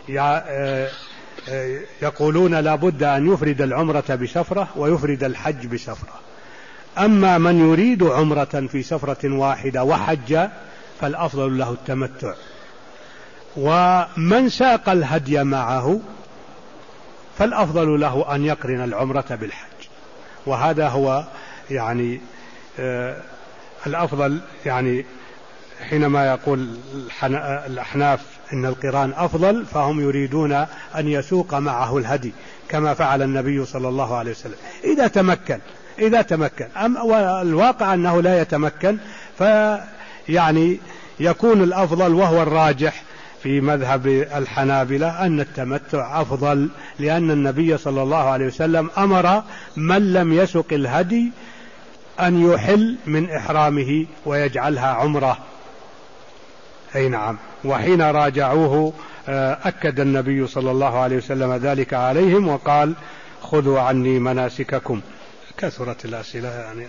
يقولون لا بد أن يفرد العمرة بسفرة ويفرد الحج بسفرة. أما من يريد عمرة في سفرة واحدة وحج، فالأفضل له التمتع. ومن ساق الهدي معه فالأفضل له أن يقرن العمرة بالحج، وهذا هو يعني الأفضل. يعني حينما يقول الأحناف إن القران أفضل فهم يريدون أن يسوق معه الهدي كما فعل النبي صلى الله عليه وسلم إذا تمكن. والواقع أنه لا يتمكن، فيعني يكون الأفضل وهو الراجح في مذهب الحنابلة أن التمتع أفضل، لأن النبي صلى الله عليه وسلم أمر من لم يسق الهدي أن يحل من إحرامه ويجعلها عمرة. أي نعم. وحين راجعوه أكد النبي صلى الله عليه وسلم ذلك عليهم وقال خذوا عني مناسككم. كثرت الأسئلة يعني.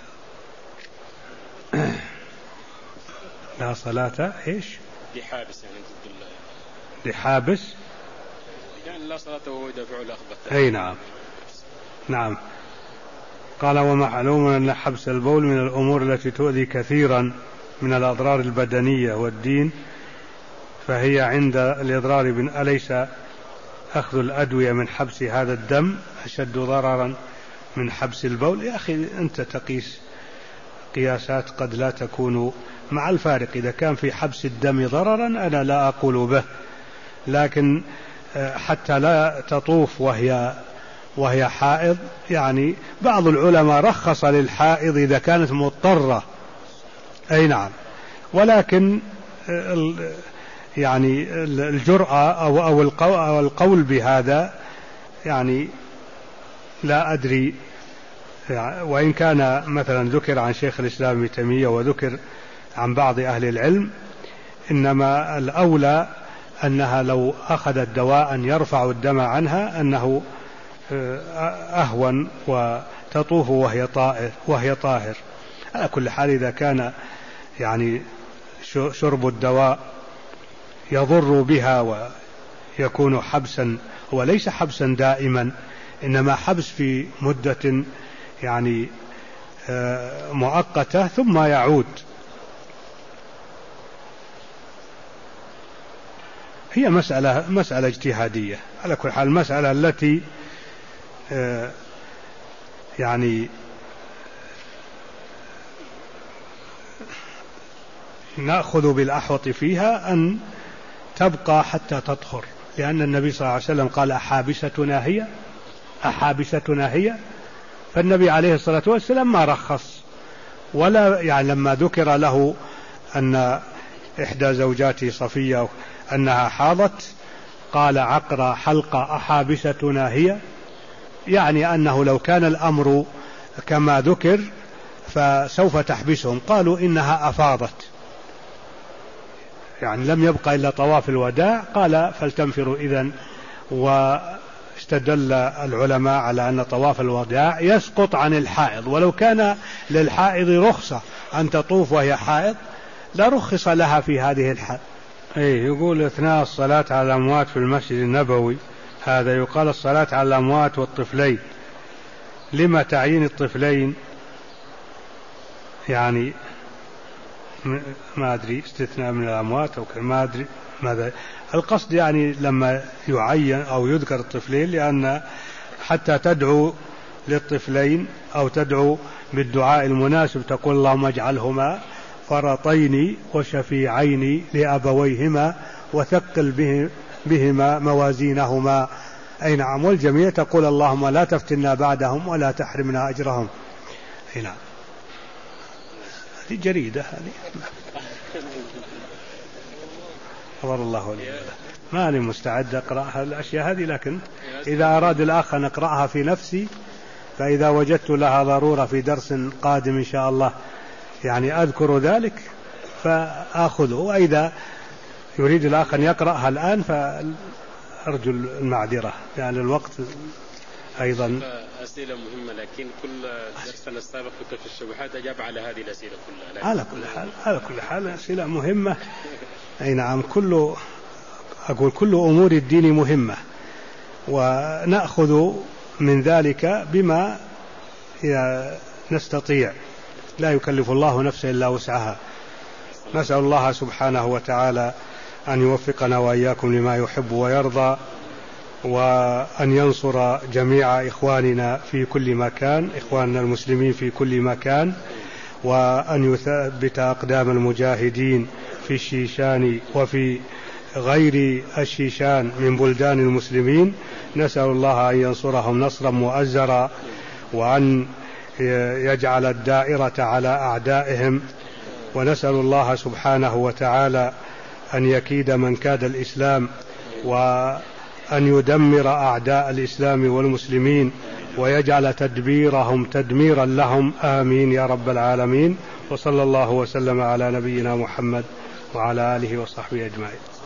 لا صلاة إيش؟ لحابس يعني ضد الله، لحابس يعني لا صلاة وهو يدافع الأخبث. أي نعم. نعم. قال ومعلوم أن حبس البول من الأمور التي تؤذي كثيرا من الأضرار البدنية والدين، فهي عند الإضرار أليس أخذ الأدوية من حبس هذا الدم أشد ضررا من حبس البول؟ يا أخي أنت تقيس قياسات قد لا تكون مع الفارق. إذا كان في حبس الدم ضررا أنا لا أقول به، لكن حتى لا تطوف وهي حائض، يعني بعض العلماء رخص للحائض إذا كانت مضطرة. أي نعم. ولكن يعني الجرأة أو القول بهذا يعني لا أدري، وإن كان مثلا ذكر عن شيخ الإسلام ابن تيمية وذكر عن بعض أهل العلم، إنما الأولى أنها لو أخذت دواء يرفع الدم عنها أنه أهون وتطوف وهي طاهر. على كل حال إذا كان يعني شرب الدواء يضر بها ويكون حبسا، وليس حبسا دائما إنما حبس في مدة يعني مؤقتة ثم يعود. هي مسألة اجتهادية على كل حال. المسألة التي يعني نأخذ بالأحوط فيها أن تبقى حتى تطهر، لأن النبي صلى الله عليه وسلم قال أحابستنا هي، فالنبي عليه الصلاة والسلام ما رخص ولا يعني لما ذكر له أن إحدى زوجاته صفية أنها حاضت قال عقرى حلقة أحابستنا هي، يعني أنه لو كان الأمر كما ذكر فسوف تحبسهم. قالوا إنها أفاضت، يعني لم يبقى إلا طواف الوداع، قال فلتنفروا إذن. واستدل العلماء على أن طواف الوداع يسقط عن الحائض، ولو كان للحائض رخصة أن تطوف وهي حائض لا رخص لها في هذه الحال. يقول أثناء الصلاة على الأموات في المسجد النبوي، هذا يقال الصلاة على الأموات والطفلين، لما تعيين الطفلين؟ يعني ما أدري استثناء من الأموات أو ما أدري ماذا القصد، يعني لما يعين أو يذكر الطفلين لأن حتى تدعو للطفلين أو تدعو بالدعاء المناسب تقول اللهم اجعلهما فرطين وشفيعين لأبويهما وثقل بهما موازينهما. أي نعم. والجميع تقول اللهم لا تفتنا بعدهم ولا تحرمنا أجرهم. أي نعم. هذه جريدة هذه خبر الله لي، ما أنا مستعد أقرأ الأشياء هذه، لكن إذا أراد الأخ أن أقرأها في نفسي فإذا وجدت لها ضرورة في درس قادم إن شاء الله يعني أذكر ذلك فأخذه، وإذا يريد الأخ أن يقرأها الآن فأرجو المعذرة لأن الوقت أيضا. أسئلة مهمة، لكن كل درسنا السابق في كشف الشبهات أجاب على هذه الأسئلة كلها. على كل حال أسئلة مهمة. أي نعم. كل أمور الدين مهمة، ونأخذ من ذلك بما نستطيع، لا يكلف الله نفسا إلا وسعها. نسأل الله سبحانه وتعالى أن يوفقنا وإياكم لما يحب ويرضى، وأن ينصر جميع إخواننا في كل مكان، إخواننا المسلمين في كل مكان، وأن يثبت أقدام المجاهدين في الشيشان وفي غير الشيشان من بلدان المسلمين. نسأل الله أن ينصرهم نصرا مؤزرا، وأن يجعل الدائرة على أعدائهم، ونسأل الله سبحانه وتعالى أن يكيد من كاد الإسلام، وأن يدمر أعداء الإسلام والمسلمين، ويجعل تدبيرهم تدميرا لهم، آمين يا رب العالمين. وصلى الله وسلم على نبينا محمد وعلى آله وصحبه أجمعين.